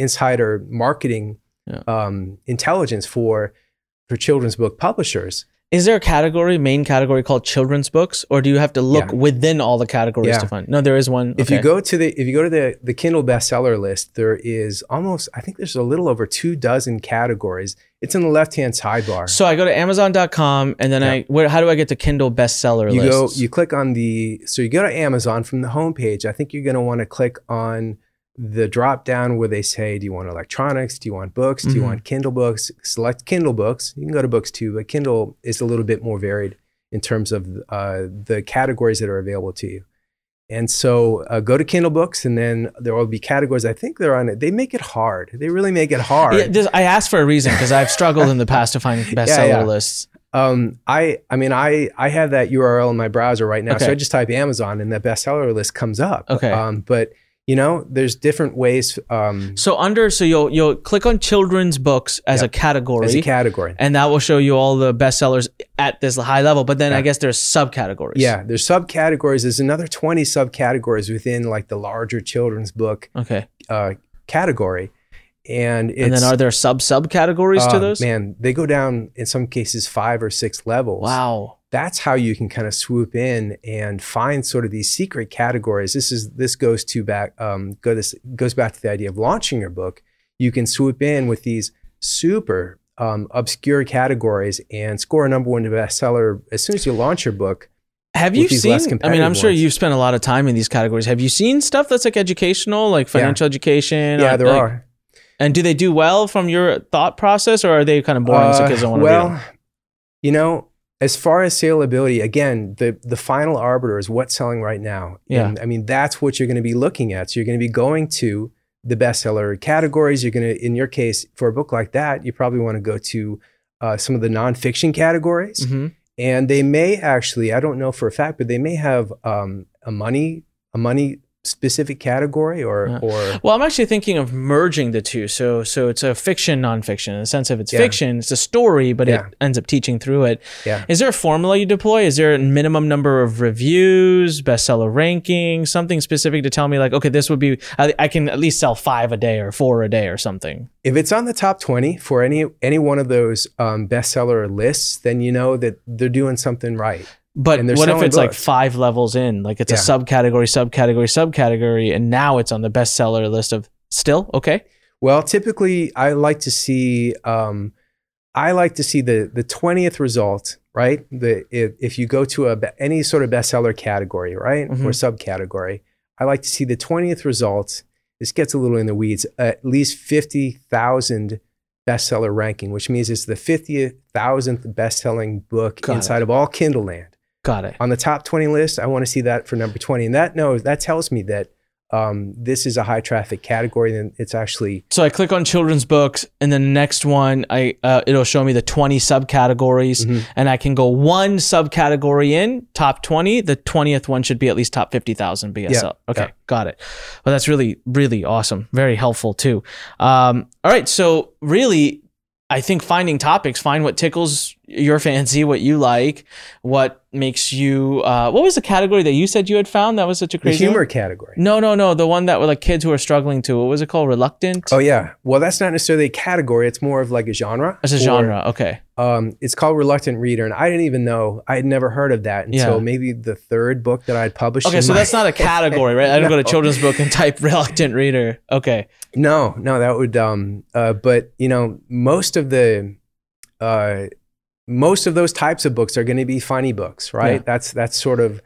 marketing intelligence for children's book publishers. Is there a main category called children's books, or do you have to look within all the categories to find? No, there is one. If you go to the Kindle bestseller list, there is I think there's a little over 24 categories. It's in the left-hand sidebar. So I go to Amazon.com and then how do I get to Kindle bestseller list? You click on you go to Amazon from the homepage. I think you're going to want to click on the drop down where they say, do you want electronics? Do you want books? Do you want Kindle books? Select Kindle books. You can go to books too, but Kindle is a little bit more varied in terms of the categories that are available to you. And so go to Kindle books and then there will be categories. I think they're on it. They make it hard. They really make it hard. Yeah, I asked for a reason because I've struggled in the past to find bestseller lists. I have that URL in my browser right now. So I just type Amazon and that bestseller list comes up. But there's different ways. So you'll click on children's books as a category. As a category. And that will show you all the bestsellers at this high level. But then I guess there's subcategories. Yeah, there's subcategories. There's another 20 subcategories within like the larger children's book category. And then are there subcategories to those? Man, they go down in some cases 5 or 6 levels. Wow. That's how you can kind of swoop in and find sort of these secret categories. This goes back to the idea of launching your book. You can swoop in with these super obscure categories and score a #1 bestseller as soon as you launch your book. Have you these less seen, competitive I'm sure ones. you've spent a lot of time in these categories. Have you seen stuff that's like educational, like financial education? Yeah, there like, are. And do they do well from your thought process, or are they kind of boring so kids don't want to read them? You know, as far as saleability, again, the final arbiter is what's selling right now. Yeah. And I mean, that's what you're going to be looking at. So you're going to be going to the bestseller categories. You're going to, in your case, for a book like that, you probably want to go to some of the nonfiction categories. Mm-hmm. And they may actually, I don't know for a fact, but they may have a money specific category or Well, I'm actually thinking of merging the two. So it's a fiction, nonfiction. In the sense of it's fiction, it's a story, but it ends up teaching through it. Yeah. Is there a formula you deploy? Is there a minimum number of reviews, bestseller ranking, something specific to tell me like, okay, this would be, I can at least sell 5 a day or 4 a day or something? If it's on the top 20 for any one of those bestseller lists, then you know that they're doing something right. But And they're what if selling it's like books. 5 levels in, like it's a subcategory, and now it's on the bestseller list of still okay? Well, typically I like to see the 20th result, right? If you go to any sort of bestseller category, right, Mm-hmm. or subcategory, I like to see the 20th result. This gets a little in the weeds. At least 50,000 bestseller ranking, which means it's the 50,000th best-selling book inside of all Kindle land. Got it. On the top 20 list, I want to see that for number 20. And that tells me that this is a high traffic category, and it's actually... So I click on children's books, and then the next one, it'll show me the 20 subcategories, and I can go one subcategory in, top 20. The 20th one should be at least top 50,000 BSL. Yeah. Okay, Yeah. got it. Well, that's really, really awesome. Very helpful too. All right, so really, I think finding topics, find what tickles your fancy, what you like, what makes you, what was the category that you said you had found that was such a The crazy humor one? category. No. The one that were like kids who are struggling to, what was it called? Reluctant? Oh, yeah. Well, that's not necessarily a category. It's more of like a genre. It's a genre. Okay. It's called Reluctant Reader. And I didn't even know, I had never heard of that until Yeah. maybe the third book that I had published. Okay, so that's not a category, right? I don't go to children's book and type reluctant reader. Okay. No, that would, but you know, most of those types of books are going to be funny books, right? Yeah. That's sort of,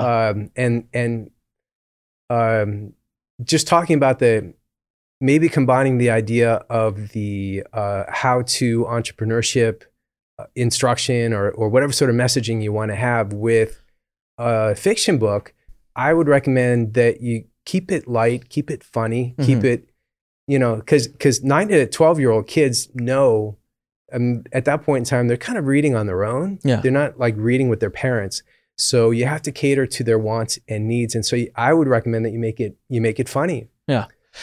just talking about maybe combining the idea of the how-to entrepreneurship instruction or whatever sort of messaging you want to have with a fiction book, I would recommend that you keep it light, keep it funny, keep it, you know, because 9 to 12-year-old kids know, at that point in time, they're kind of reading on their own. Yeah. They're not like reading with their parents. So you have to cater to their wants and needs. And so I would recommend that you make it funny. Yeah.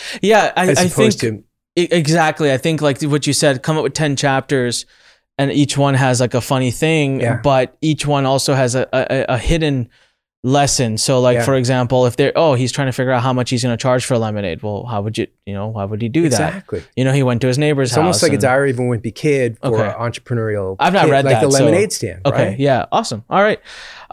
I opposed think exactly. I think like what you said, come up with 10 chapters and each one has like a funny thing, but each one also has a hidden lesson. So like, for example, if he's trying to figure out how much he's going to charge for lemonade. Well, why would he do that? Exactly. You know, he went to his neighbor's house. It's almost like a Diary of a Wimpy Kid for entrepreneurial. I've not read like that. the Lemonade Stand. Okay. Right? Yeah. Awesome. All right.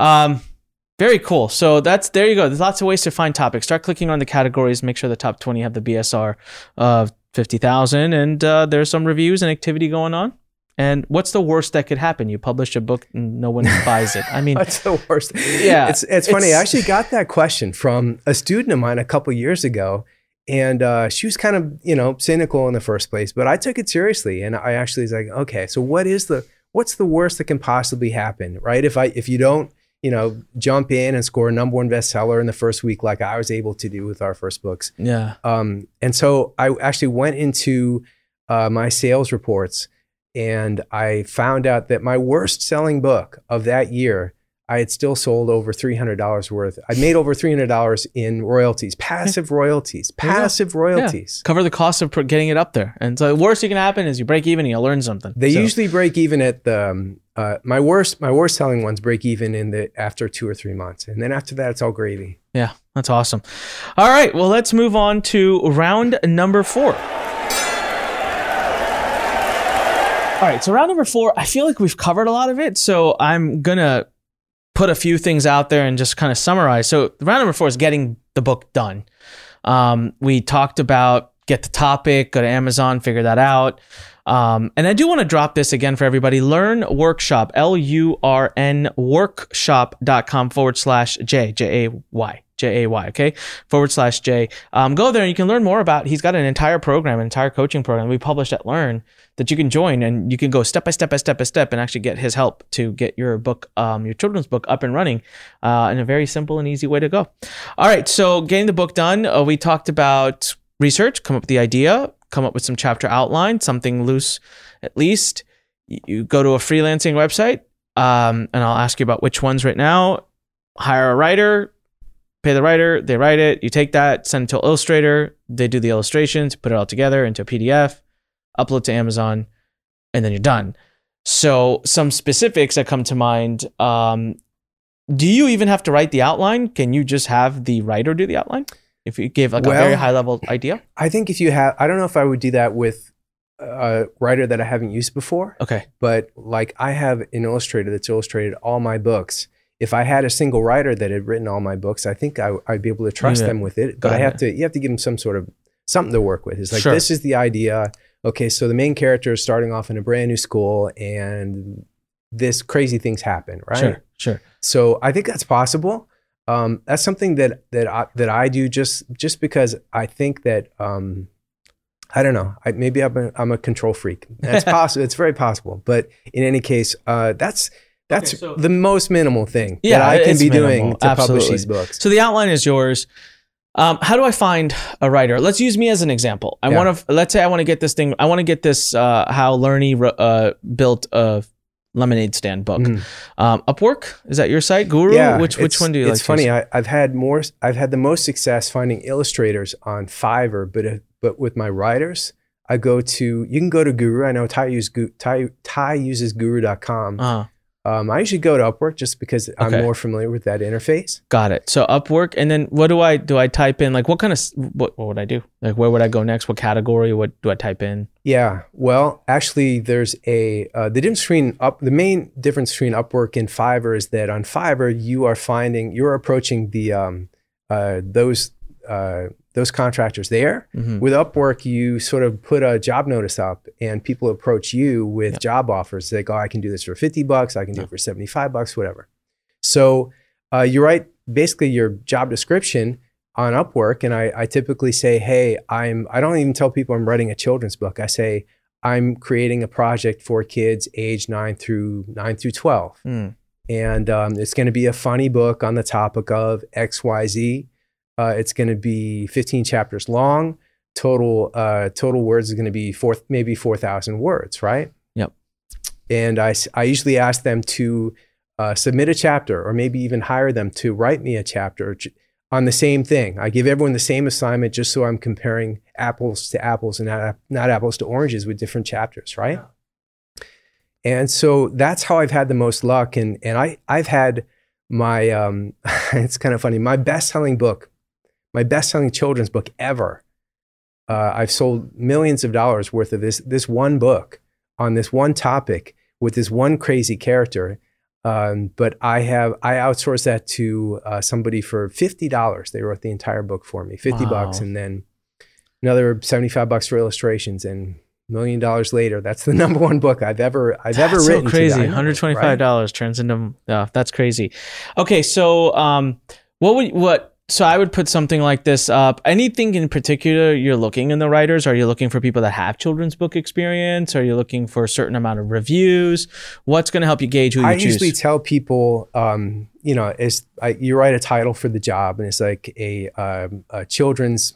Very cool. So there you go. There's lots of ways to find topics. Start clicking on the categories. Make sure the top 20 have the BSR of 50,000, and there's some reviews and activity going on. And what's the worst that could happen? You publish a book and no one buys it. I mean, What's the worst? Yeah. It's funny. I actually got that question from a student of mine a couple years ago. And she was kind of, cynical in the first place, but I took it seriously. And I actually was like, okay, so what's the worst that can possibly happen, right? If you don't, jump in and score a #1 bestseller in the first week, like I was able to do with our first books. Yeah. And so I actually went into my sales reports, and I found out that my worst selling book of that year, I had still sold over $300 worth. I'd made over $300 in royalties, passive royalties. Yeah. Cover the cost of getting it up there. And so the worst that can happen is you break even and you learn something. They usually break even at the, my worst selling ones break even after 2 or 3 months. And then after that, it's all gravy. Yeah, that's awesome. All right, well, let's move on to round number 4. All right, so round number 4, I feel like we've covered a lot of it. So I'm going to put a few things out there and just kind of summarize. So round number 4 is getting the book done. We talked about get the topic, go to Amazon, figure that out. And I do want to drop this again for everybody. Learn Workshop, LURN workshop.com/J, J-A-Y, okay? /J. Go there and you can learn more about, he's got an entire program, an entire coaching program we published at Learn that you can join, and you can go step by step and actually get his help to get your book, your children's book up and running in a very simple and easy way to go. All right, so getting the book done, we talked about research, come up with the idea, come up with some chapter outline, something loose at least. You go to a freelancing website, and I'll ask you about which ones right now. Hire a writer, pay the writer, they write it, you take that, send it to Illustrator, they do the illustrations, put it all together into a PDF, upload to Amazon, and then you're done. So some specifics that come to mind, do you even have to write the outline? Can you just have the writer do the outline? If you give like a very high level idea? I think if you have, I don't know if I would do that with a writer that I haven't used before. Okay. But like I have an illustrator that's illustrated all my books. If I had a single writer that had written all my books, I think I'd be able to trust them with it. But you have to give them something to work with. It's like, this is the idea. Okay, so the main character is starting off in a brand new school and this crazy things happen, right? Sure. So I think that's possible. That's something that I do just because I think that I don't know. Maybe I'm a control freak. That's possible. It's very possible. But in any case, that's the most minimal thing that I can be doing to publish these books. So the outline is yours. How do I find a writer? Let's use me as an example. Let's say I want to get this thing. I want to get this how Lerny built a lemonade stand book. Upwork, is that your site? Guru? Yeah, which one do you like? It's funny. I've had the most success finding illustrators on Fiverr, but with my writers, you can go to Guru. I know Ty uses guru.com. I usually go to Upwork just because I'm more familiar with that interface. Got it. So Upwork, and then what do I type in? Like what would I do? Like where would I go next? What category? What do I type in? Yeah. Well, actually there's the main difference between Upwork and Fiverr is that on Fiverr you're approaching those contractors there. With Upwork, you sort of put a job notice up and people approach you with job offers. They go, I can do this for $50, I can do it for $75, whatever. So you write basically your job description on Upwork, and I typically say, hey, I don't even tell people I'm writing a children's book. I say, I'm creating a project for kids age 9 through 12. And it's going to be a funny book on the topic of XYZ. It's going to be 15 chapters long. Total words is going to be maybe 4,000 words, right? Yep. And I usually ask them to submit a chapter, or maybe even hire them to write me a chapter on the same thing. I give everyone the same assignment just so I'm comparing apples to apples and not apples to oranges with different chapters, right? Yeah. And so that's how I've had the most luck. And I've had my it's kind of funny. My best-selling children's book ever. I've sold millions of dollars worth of this one book on this one topic with this one crazy character. But I outsourced that to somebody for $50. They wrote the entire book for me, $50, and then another $75 for illustrations, and $1 million later, that's the number one book I've ever written. So crazy. $125 turns into that's crazy. Okay, so so I would put something like this up. Anything in particular you're looking in the writers? Are you looking for people that have children's book experience? Are you looking for a certain amount of reviews? What's going to help you gauge who you choose? I usually tell people, you write a title for the job, and it's like a children's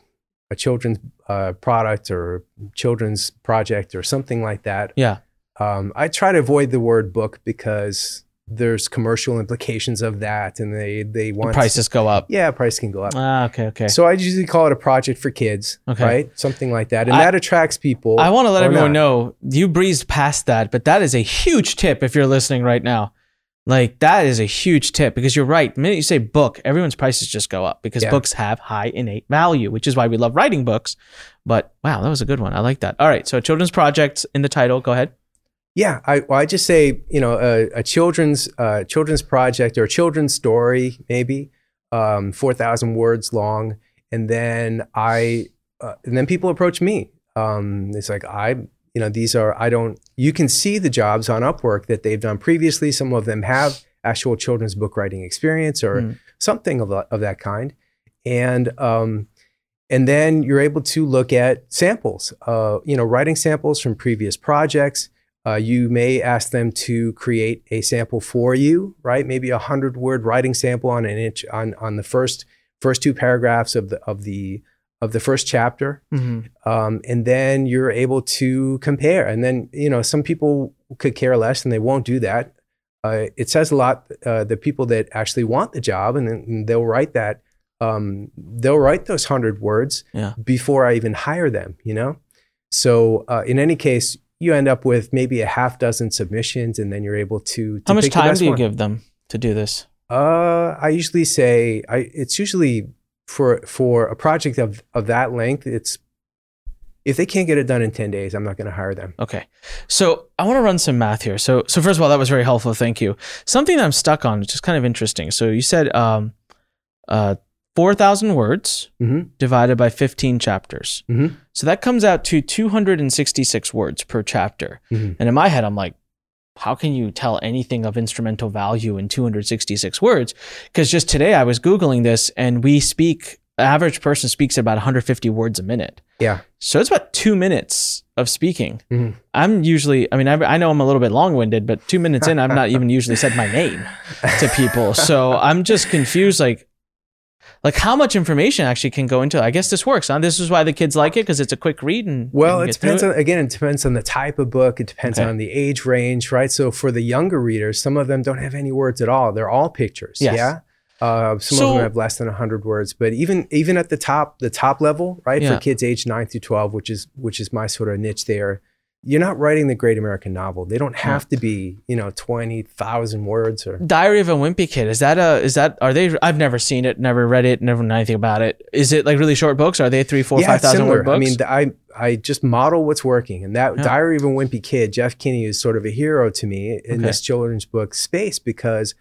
product or children's project or something like that. Yeah. I try to avoid the word book because there's commercial implications of that, and they want prices go up. Yeah, price can go up. Okay. So I usually call it a project for kids, right? Something like that, and that attracts people. I want to let everyone know you breezed past that, but that is a huge tip if you're listening right now. Like that is a huge tip, because you're right. The minute you say book, everyone's prices just go up because books have high innate value, which is why we love writing books. But wow, that was a good one. I like that. All right, so children's projects in the title. Go ahead. Yeah, I just say, a children's project or a children's story, maybe 4,000 words long, and then I and then people approach me. It's like, you can see the jobs on Upwork that they've done previously. Some of them have actual children's book writing experience or something of that kind. And then you're able to look at samples, writing samples from previous projects. You may ask them to create a sample for you, right? Maybe 100-word writing sample on on the first 2 paragraphs of the first chapter. And then you're able to compare. And then, some people could care less and they won't do that. It says a lot, the people that actually want the job, and then they'll write that. They'll write those 100 words before I even hire them, So in any case, you end up with maybe a half dozen submissions, and then you're able to How much pick the time best do you one. give them to do this? I usually say it's usually for a project of that length, if they can't get it done in 10 days, I'm not going to hire them. Okay. So I want to run some math here. So first of all, that was very helpful. Thank you. Something that I'm stuck on, which is kind of interesting. So you said 4,000 words divided by 15 chapters. So that comes out to 266 words per chapter. And in my head, I'm like, how can you tell anything of instrumental value in 266 words? Because just today I was Googling this, and the average person speaks about 150 words a minute. Yeah. So it's about 2 minutes of speaking. I'm usually, I know I'm a little bit long-winded, but 2 minutes in, I've not even usually said my name to people. So I'm just confused, like how much information actually can go into it? I guess this works, huh? This is why the kids like it, because it's a quick read. And it depends on the type of book. It depends on the age range, right? So for the younger readers, some of them don't have any words at all. They're all pictures. Yes. Yeah. Some of them have less than 100 words, but even at the top level, right? For kids aged 9 through 12, which is my sort of niche there, you're not writing the great American novel. They don't have to be, 20,000 words or. Diary of a Wimpy Kid. Are they, I've never seen it, never read it, never know anything about it. Is it like really short books? Are they 3, 4, 5,000 word books? I just model what's working. And that Diary of a Wimpy Kid, Jeff Kinney is sort of a hero to me in this children's book space, because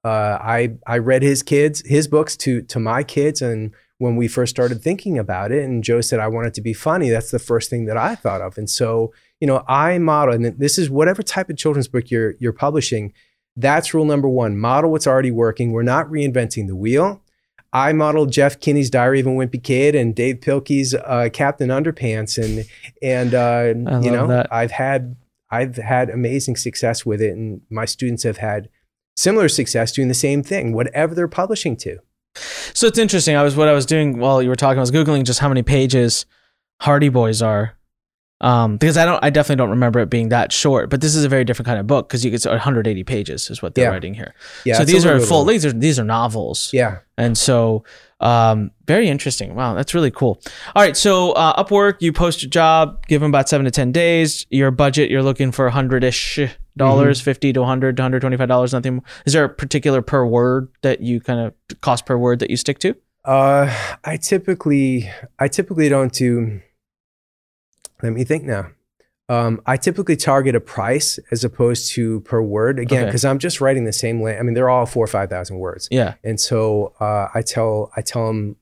I read his books to my kids, and when we first started thinking about it, and Joe said, I want it to be funny, that's the first thing that I thought of. And so, I model, and this is whatever type of children's book you're publishing, that's rule number 1, model what's already working. We're not reinventing the wheel. I modeled Jeff Kinney's Diary of a Wimpy Kid and Dave Pilkey's Captain Underpants, and that. I've had amazing success with it, and my students have had similar success doing the same thing, whatever they're publishing to. So it's interesting. What I was doing while you were talking, I was Googling just how many pages Hardy Boys are. Because I definitely don't remember it being that short, but this is a very different kind of book, because you get 180 pages is what they're writing here. Yeah. So these are full, these are novels. Yeah. And so, very interesting. Wow. That's really cool. All right. So, Upwork, you post your job, give them about 7 to 10 days. Your budget, you're looking for $100-ish, $50 to $100 to $125, nothing. Is there a particular per word that you kind of cost per word that you stick to? I typically don't do. Let me think now. I typically target a price as opposed to per word, again, because I'm just writing the same length. They're all 4,000 or 5,000 words. Yeah. And so I tell them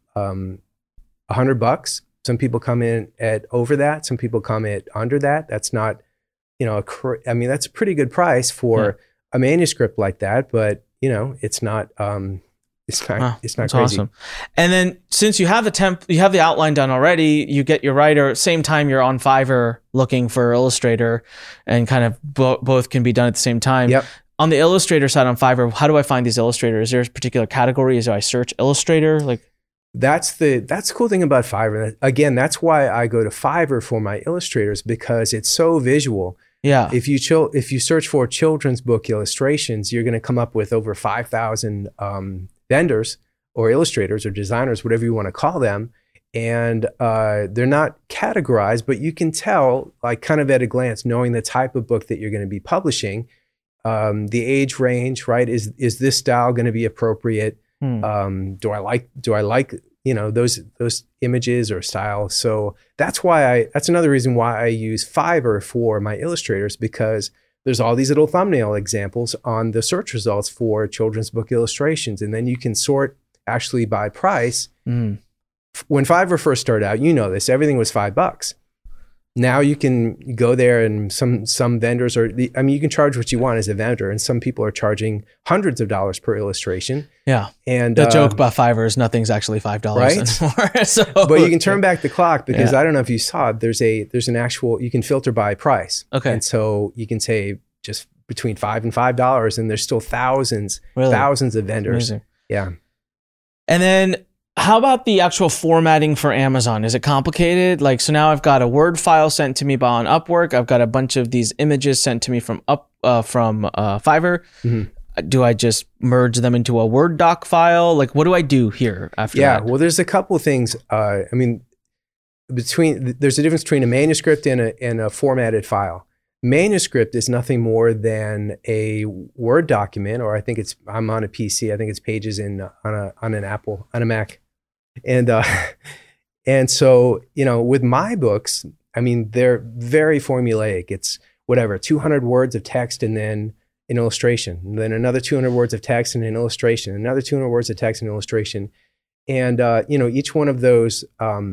$100. Some people come in at over that. Some people come at under that. That's not, that's a pretty good price for a manuscript like that. But it's not. It's not crazy. Awesome. And then since you have the outline done already, you get your writer, same time you're on Fiverr looking for Illustrator, and kind of both can be done at the same time. Yep. On the Illustrator side on Fiverr, how do I find these illustrators? Is there a particular category? Do I search Illustrator? That's the cool thing about Fiverr. Again, that's why I go to Fiverr for my illustrators, because it's so visual. Yeah. If you search for children's book illustrations, you're going to come up with over 5,000 vendors or illustrators or designers, whatever you want to call them. And they're not categorized, but you can tell, kind of at a glance, knowing the type of book that you're going to be publishing, the age range, right? Is this style going to be appropriate? Do I like those images or styles? So that's another reason why I use Fiverr for my illustrators, because there's all these little thumbnail examples on the search results for children's book illustrations. And then you can sort actually by price when Fiverr first started out, you know this, everything was $5. Now you can go there and some vendors you can charge what you want as a vendor, and some people are charging hundreds of dollars per illustration. Yeah. And the joke about Fiverr is nothing's actually $5 right? anymore. So, but you can turn back the clock because I don't know if you saw it, there's an actual, you can filter by price. Okay. And so you can say just between $5 and $5, and there's still thousands of vendors. Amazing. Yeah. And then how about the actual formatting for Amazon? Is it complicated? Like, so now I've got a Word file sent to me on Upwork. I've got a bunch of these images sent to me from Fiverr. Mm-hmm. Do I just merge them into a Word doc file? Like, what do I do here after that? Yeah, well, there's a couple of things. There's a difference between a manuscript and a formatted file. Manuscript is nothing more than a Word document, or I'm on a PC. I think it's pages on a Mac. And so, with my books, they're very formulaic. It's whatever, 200 words of text and then an illustration, and then another 200 words of text and an illustration, another 200 words of text and illustration. And, each one of those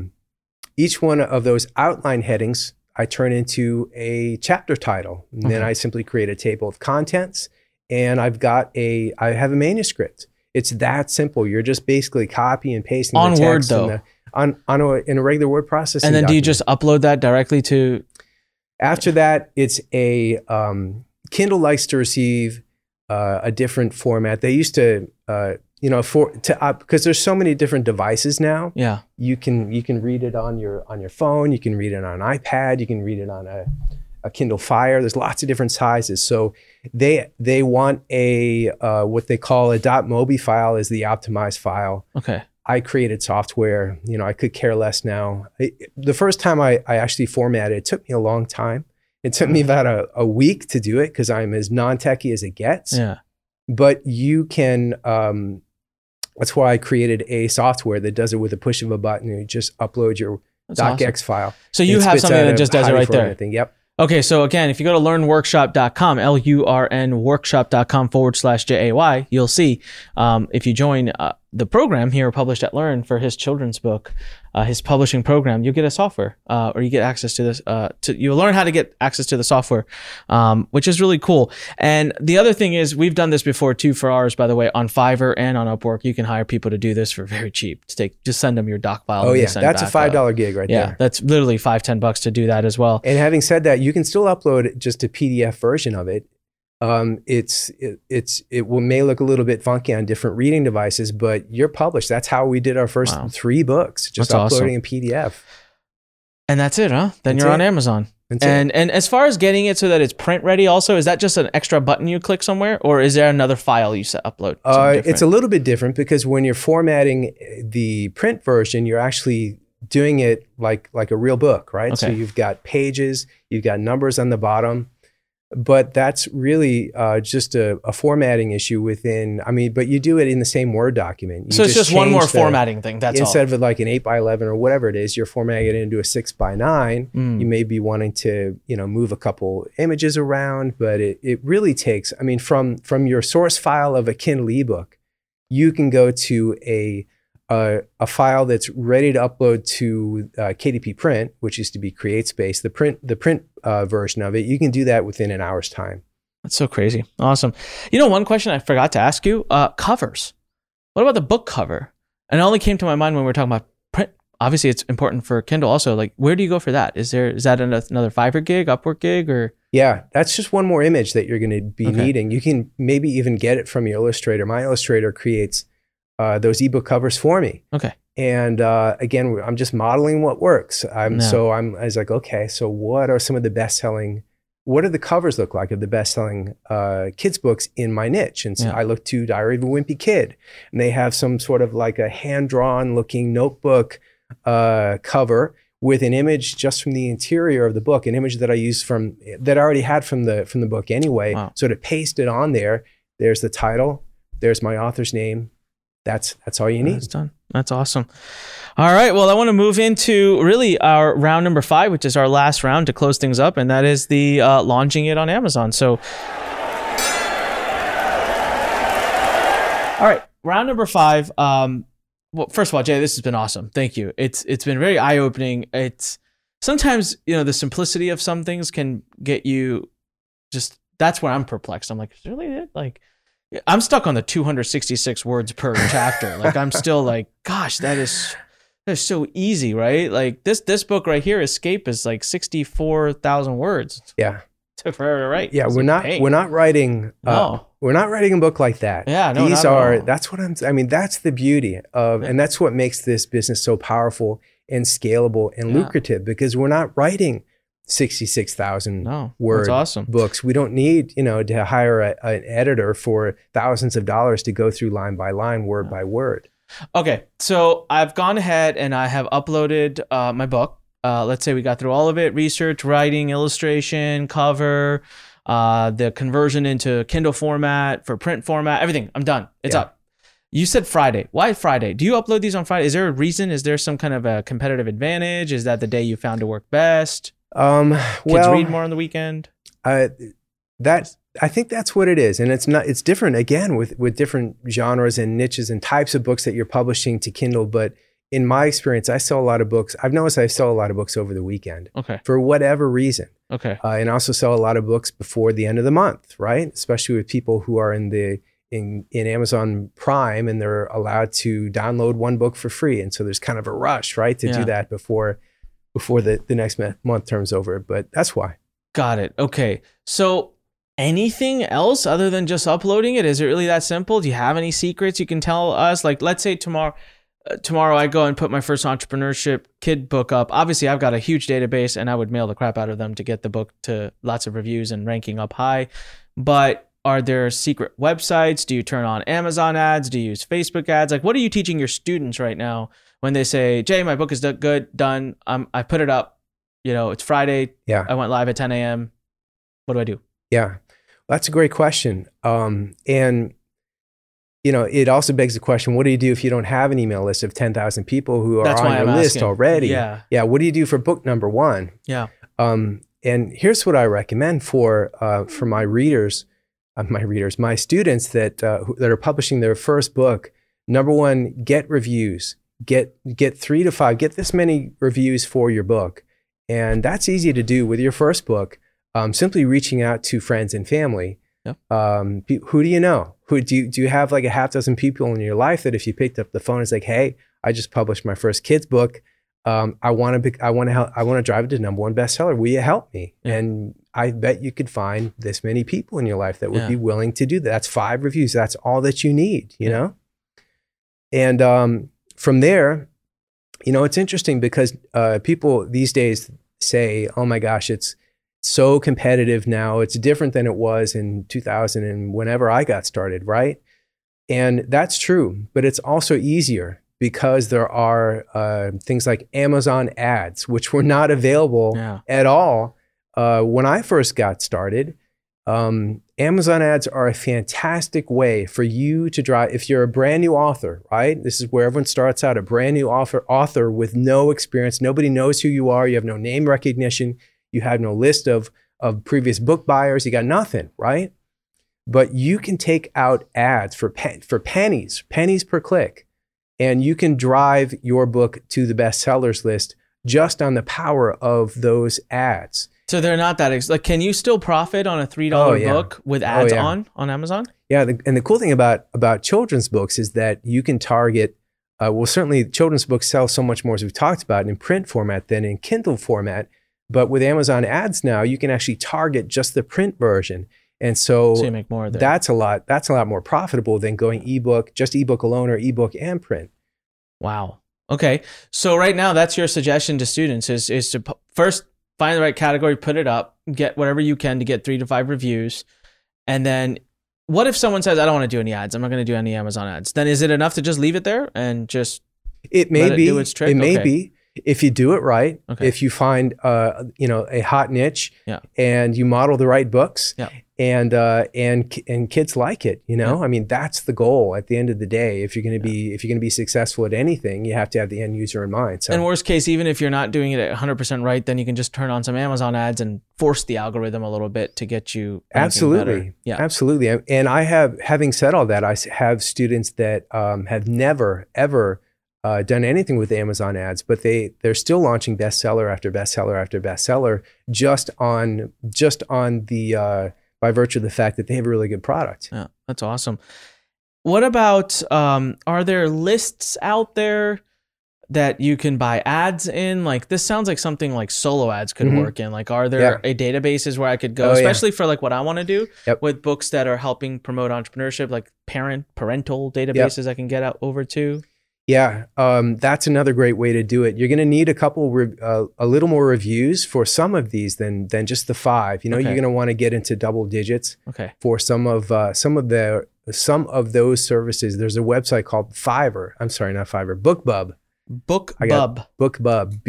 outline headings, I turn into a chapter title. And then I simply create a table of contents, and I have a manuscript. It's that simple. You're just basically copy and pasting on the text Word, though. In a regular word processing. And then document. do you just upload that directly to? After that, it's a Kindle likes to receive a different format. They used to, because there's so many different devices now. Yeah, you can read it on your phone. You can read it on an iPad. You can read it on a Kindle Fire. There's lots of different sizes. So they want a what they call a .mobi file is the optimized file. Okay. I created software. I could care less now. The first time I actually formatted, it took me a long time. It took me about a week to do it because I'm as non-techie as it gets. Yeah. But you can, that's why I created a software that does it with a push of a button. You just upload your docx file. So you have something that just does it right there. Anything. Yep. Okay, so again, if you go to learnworkshop.com, LURNworkshop.com/JAY, you'll see if you join the program here, Published at Learn, for his children's book, his publishing program, you'll get a software, or you get access to this. You'll learn how to get access to the software, which is really cool. And the other thing is, we've done this before too for ours, by the way, on Fiverr and on Upwork. You can hire people to do this for very cheap. Just send them your doc file. Oh yeah, that's a $5 gig right there. Yeah, that's literally $5-10 to do that as well. And having said that, you can still upload just a PDF version of it. It may look a little bit funky on different reading devices, but you're published. That's how we did our first 3 books, just uploading a PDF. And that's it, huh? Then you're on Amazon. And as far as getting it so that it's print ready also, is that just an extra button you click somewhere, or is there another file you upload? It's a little bit different because when you're formatting the print version, you're actually doing it like a real book, right? Okay. So you've got pages, you've got numbers on the bottom. But that's really just a formatting issue within, but you do it in the same Word document. So it's just one more formatting thing, that's instead all. Instead of like an 8x11 or whatever it is, you're formatting it into a 6x9. You may be wanting to, move a couple images around, but it really takes, from your source file of a Kindle ebook, you can go to a file that's ready to upload to KDP Print, which used to be CreateSpace, the print version of it. You can do that within an hour's time. That's so crazy. Awesome. One question I forgot to ask you, covers. What about the book cover? And it only came to my mind when we were talking about print. Obviously, it's important for Kindle also. Like, where do you go for that? Is that another Fiverr gig, Upwork gig, or? Yeah, that's just one more image that you're going to be needing. You can maybe even get it from your Illustrator. My Illustrator creates those ebook covers for me. Okay. And again, I'm just modeling what works. I was like, okay, so what are some of the what do the covers look like of the best-selling kids books in my niche? And so I looked to Diary of a Wimpy Kid, and they have some sort of like a hand-drawn looking notebook cover with an image just from the interior of the book, an image that I used that I already had from the book anyway. Wow. So to paste it on there, there's the title, there's my author's name. That's all you need. That's done. That's awesome. All right. Well, I want to move into really our round number 5, which is our last round to close things up, and that is the launching it on Amazon. So, all right, round number 5. Well, first of all, Jay, this has been awesome. Thank you. It's been very eye-opening. It's sometimes, the simplicity of some things can get you just, that's where I'm perplexed. I'm like, is it really it? Like, I'm stuck on the 266 words per chapter. Like, I'm still like, gosh, that's so easy, right? Like this book right here, Escape, is like 64,000 words. Yeah. Took forever to write. Yeah, we're not writing we're not writing a book like that. Yeah, no, that's the beauty of, and that's what makes this business so powerful and scalable and lucrative, because we're not writing 66,000 word books. We don't need, to hire an editor for thousands of dollars to go through line by line, word by word. Okay, so I've gone ahead and I have uploaded my book. Let's say we got through all of it: research, writing, illustration, cover, the conversion into Kindle format, for print format, everything. I'm done. It's up. You said Friday. Why Friday? Do you upload these on Friday? Is there a reason? Is there some kind of a competitive advantage? Is that the day you found to work best? Kids read more on the weekend? I think that's what it is. And it's different again with different genres and niches and types of books that you're publishing to Kindle. But in my experience, I sell a lot of books. I've noticed I sell a lot of books over the weekend. Okay. For whatever reason. Okay. And I also sell a lot of books before the end of the month, right? Especially with people who are in Amazon Prime, and they're allowed to download one book for free. And so there's kind of a rush, right, to do that before the next month term's over. But that's why. Got it. Okay. So anything else other than just uploading it? Is it really that simple? Do you have any secrets you can tell us? Like, let's say tomorrow I go and put my first entrepreneurship kid book up. Obviously, I've got a huge database, and I would mail the crap out of them to get the book to lots of reviews and ranking up high. But are there secret websites? Do you turn on Amazon ads? Do you use Facebook ads? Like, what are you teaching your students right now when they say, Jay, my book is good, done. I put it up. It's Friday. Yeah. I went live at 10 a.m. What do I do? Yeah, well, that's a great question. And it also begs the question, what do you do if you don't have an email list of 10,000 people who are on your list already? Yeah. Yeah. What do you do for book number one? Yeah. And here's what I recommend for my readers, my students that are publishing their first book. Number one, get reviews. Get 3 to 5. Get this many reviews for your book, and that's easy to do with your first book. Simply reaching out to friends and family. Yep. Who do you know? Who do you have like a half dozen people in your life that if you picked up the phone, it's like, hey, I just published my first kids book. I want to drive it to #1 bestseller. Will you help me? Yeah. And I bet you could find this many people in your life that would be willing to do that. That's 5 reviews. That's all that you need, you know? And from there, it's interesting because people these days say, oh my gosh, it's so competitive now. It's different than it was in 2000 and whenever I got started, right? And that's true, but it's also easier because there are things like Amazon ads, which were not available at all when I first got started. Amazon ads are a fantastic way for you to drive. If you're a brand new author, right? This is where everyone starts out, a brand new author with no experience. Nobody knows who you are. You have no name recognition. You have no list of previous book buyers. You got nothing, right? But you can take out ads for pennies per click. And you can drive your book to the bestsellers list just on the power of those ads. So they're not that like. Can you still profit on a $3 book with ads on Amazon? Yeah, and the cool thing about children's books is that you can target. Well, certainly children's books sell so much more, as we've talked about, in print format than in Kindle format. But with Amazon ads now, you can actually target just the print version, and so you make more there. That's a lot more profitable than going ebook, just ebook alone, or ebook and print. Wow. Okay. So right now, that's your suggestion to students is to first find the right category, put it up, get whatever you can to get 3 to 5 reviews. And then what if someone says, I don't want to do any ads. I'm not going to do any Amazon ads. Then is it enough to just leave it there and just it may be do its trick? It may be. If you do it right, okay. If you find a hot niche and you model the right books and kids like it, I mean, that's the goal at the end of the day. If you're going to be successful at anything, you have to have the end user in mind. So, and worst case, even if you're not doing it at 100% right, then you can just turn on some Amazon ads and force the algorithm a little bit to get you absolutely better. Absolutely. And having said all that, I have students that have never ever done anything with Amazon ads, but they're still launching bestseller after bestseller after bestseller just on the by virtue of the fact that they have a really good product. Yeah, that's awesome. What about are there lists out there that you can buy ads in? Like, this sounds like something like Solo Ads could work in. Like, are there a databases where I could go, especially for like what I want to do with books that are helping promote entrepreneurship, like parental databases I can get out over to? Yeah, that's another great way to do it. You're going to need a little more reviews for some of these than just the 5. You're going to want to get into double digits for some of those services. There's a website called Fiverr. I'm sorry, not Fiverr. BookBub. BookBub. BookBub.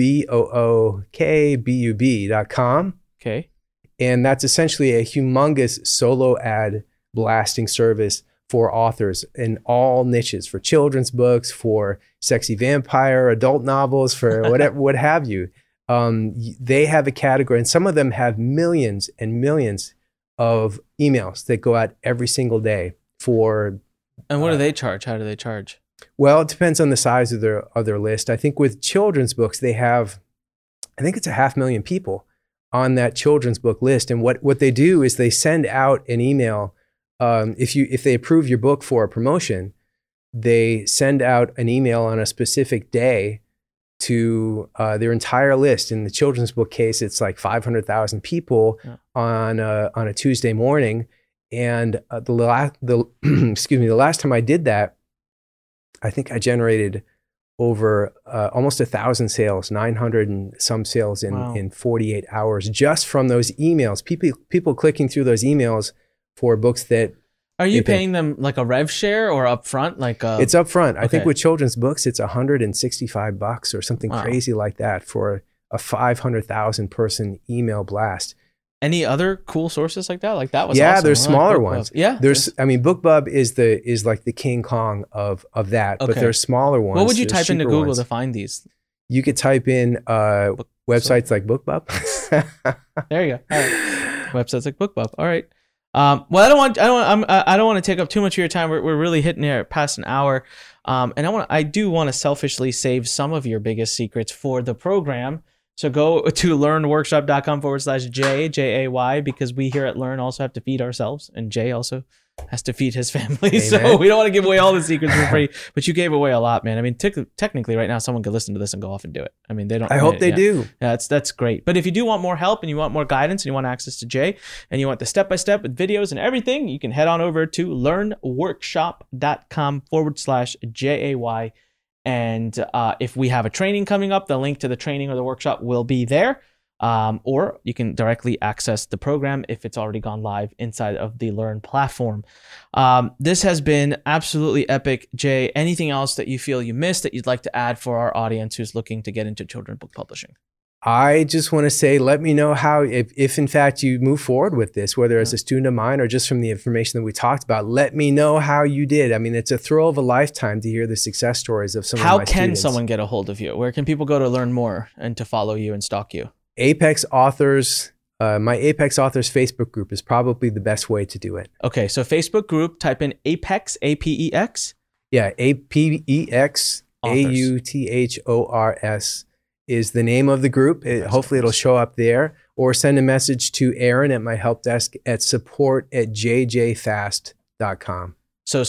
BookBub.com. Okay. And that's essentially a humongous solo ad blasting service for authors in all niches, for children's books, for sexy vampire, adult novels, for whatever, what have you. They have a category, and some of them have millions and millions of emails that go out every single day for. And what do they charge? How do they charge? Well, it depends on the size of their list. I think with children's books, they have, I think it's 500,000 people on that children's book list. And what they do is they send out an email. If they approve your book for a promotion, they send out an email on a specific day to their entire list. In the children's book case, it's like 500,000 people on a Tuesday morning. And the last time I did that, I think I generated over almost 1,000 sales, 900 and some sales in 48 hours, just from those emails. People clicking through those emails for books that. Are you paying them like a rev share or upfront? It's upfront. I think with children's books, it's $165 or something crazy like that for a 500,000 person email blast. Any other cool sources like that? Like that was awesome. Awesome. There's smaller ones. Yeah, BookBub is like the King Kong of that, but there's smaller ones. What would you type into Google to find these? You could type in websites like BookBub. There you go. All right. Websites like BookBub. All right. Well, I don't want to take up too much of your time. We're really hitting here past an hour, and I do want to selfishly save some of your biggest secrets for the program. So go to learnworkshop.com/Jay, because we here at Learn also have to feed ourselves, and Jay also has to feed his family. Amen. So we don't want to give away all the secrets for free, but you gave away a lot, man. I mean, technically right now, someone could listen to this and go off and do it. I mean, they don't. I hope they do. Yeah, that's great. But if you do want more help and you want more guidance and you want access to Jay and you want the step-by-step with videos and everything, you can head on over to learnworkshop.com/Jay. And if we have a training coming up, the link to the training or the workshop will be there. Or you can directly access the program if it's already gone live inside of the Learn platform. This has been absolutely epic. Jay, anything else that you feel you missed that you'd like to add for our audience who's looking to get into children's book publishing? I just want to say, let me know how, if in fact you move forward with this, whether as a student of mine or just from the information that we talked about, let me know how you did. I mean, it's a thrill of a lifetime to hear the success stories of some of my students. How can someone get a hold of you? Where can people go to learn more and to follow you and stalk you? Apex Authors, my Apex Authors Facebook group is probably the best way to do it. Okay, so Facebook group, type in Apex, APEX. Yeah, APEX, AUTHORS is the name of the group. Hopefully it'll show up there, or send a message to Aaron at my help desk at support@jjfast.com. So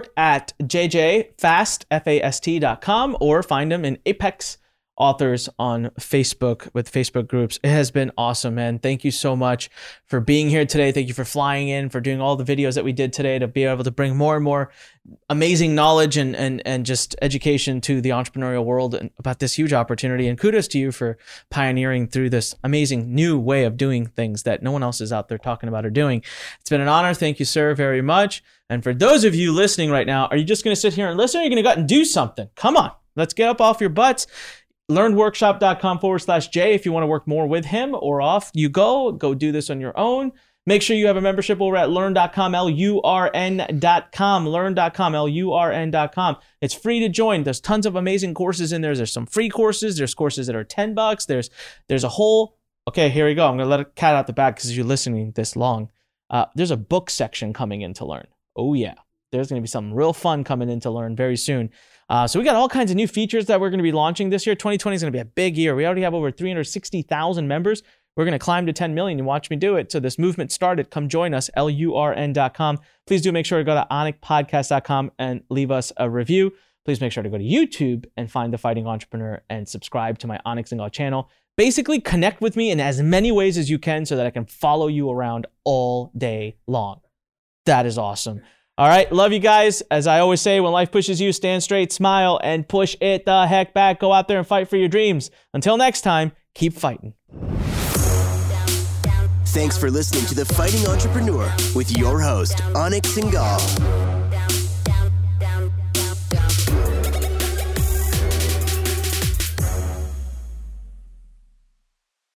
support@jjfast.com, or find them in Apex Authors on Facebook with Facebook groups. It has been awesome, man. Thank you so much for being here today. Thank you for flying in, for doing all the videos that we did today to be able to bring more and more amazing knowledge and just education to the entrepreneurial world and about this huge opportunity. And kudos to you for pioneering through this amazing new way of doing things that no one else is out there talking about or doing. It's been an honor. Thank you, sir, very much. And for those of you listening right now, are you just going to sit here and listen, or are you going to go out and do something? Come on, let's get up off your butts. Learnworkshop.com/Jay if you want to work more with him, or off you go do this on your own. Make sure you have a membership over at learn.com, LURN.com, learn.com, LURN.com. It's free to join. There's tons of amazing courses in there. There's some free courses. There's courses that are $10. There's a whole, okay, here we go. I'm going to let a cat out the bag because you're listening this long. There's a book section coming in to Learn. Oh yeah. there's going to be something real fun coming in to learn very soon. So we got all kinds of new features that we're going to be launching this year. 2020 is going to be a big year. We already have over 360,000 members. We're going to climb to 10 million. You watch me do it. So this movement started. Come join us, LURN.com. Please do make sure to go to onyxpodcast.com and leave us a review. Please make sure to go to YouTube and find The Fighting Entrepreneur and subscribe to my Onyx and Go channel. Basically, connect with me in as many ways as you can so that I can follow you around all day long. That is awesome. All right, love you guys. As I always say, when life pushes you, stand straight, smile, and push it the heck back. Go out there and fight for your dreams. Until next time, keep fighting. Thanks for listening to The Fighting Entrepreneur with your host, Onyx Singal.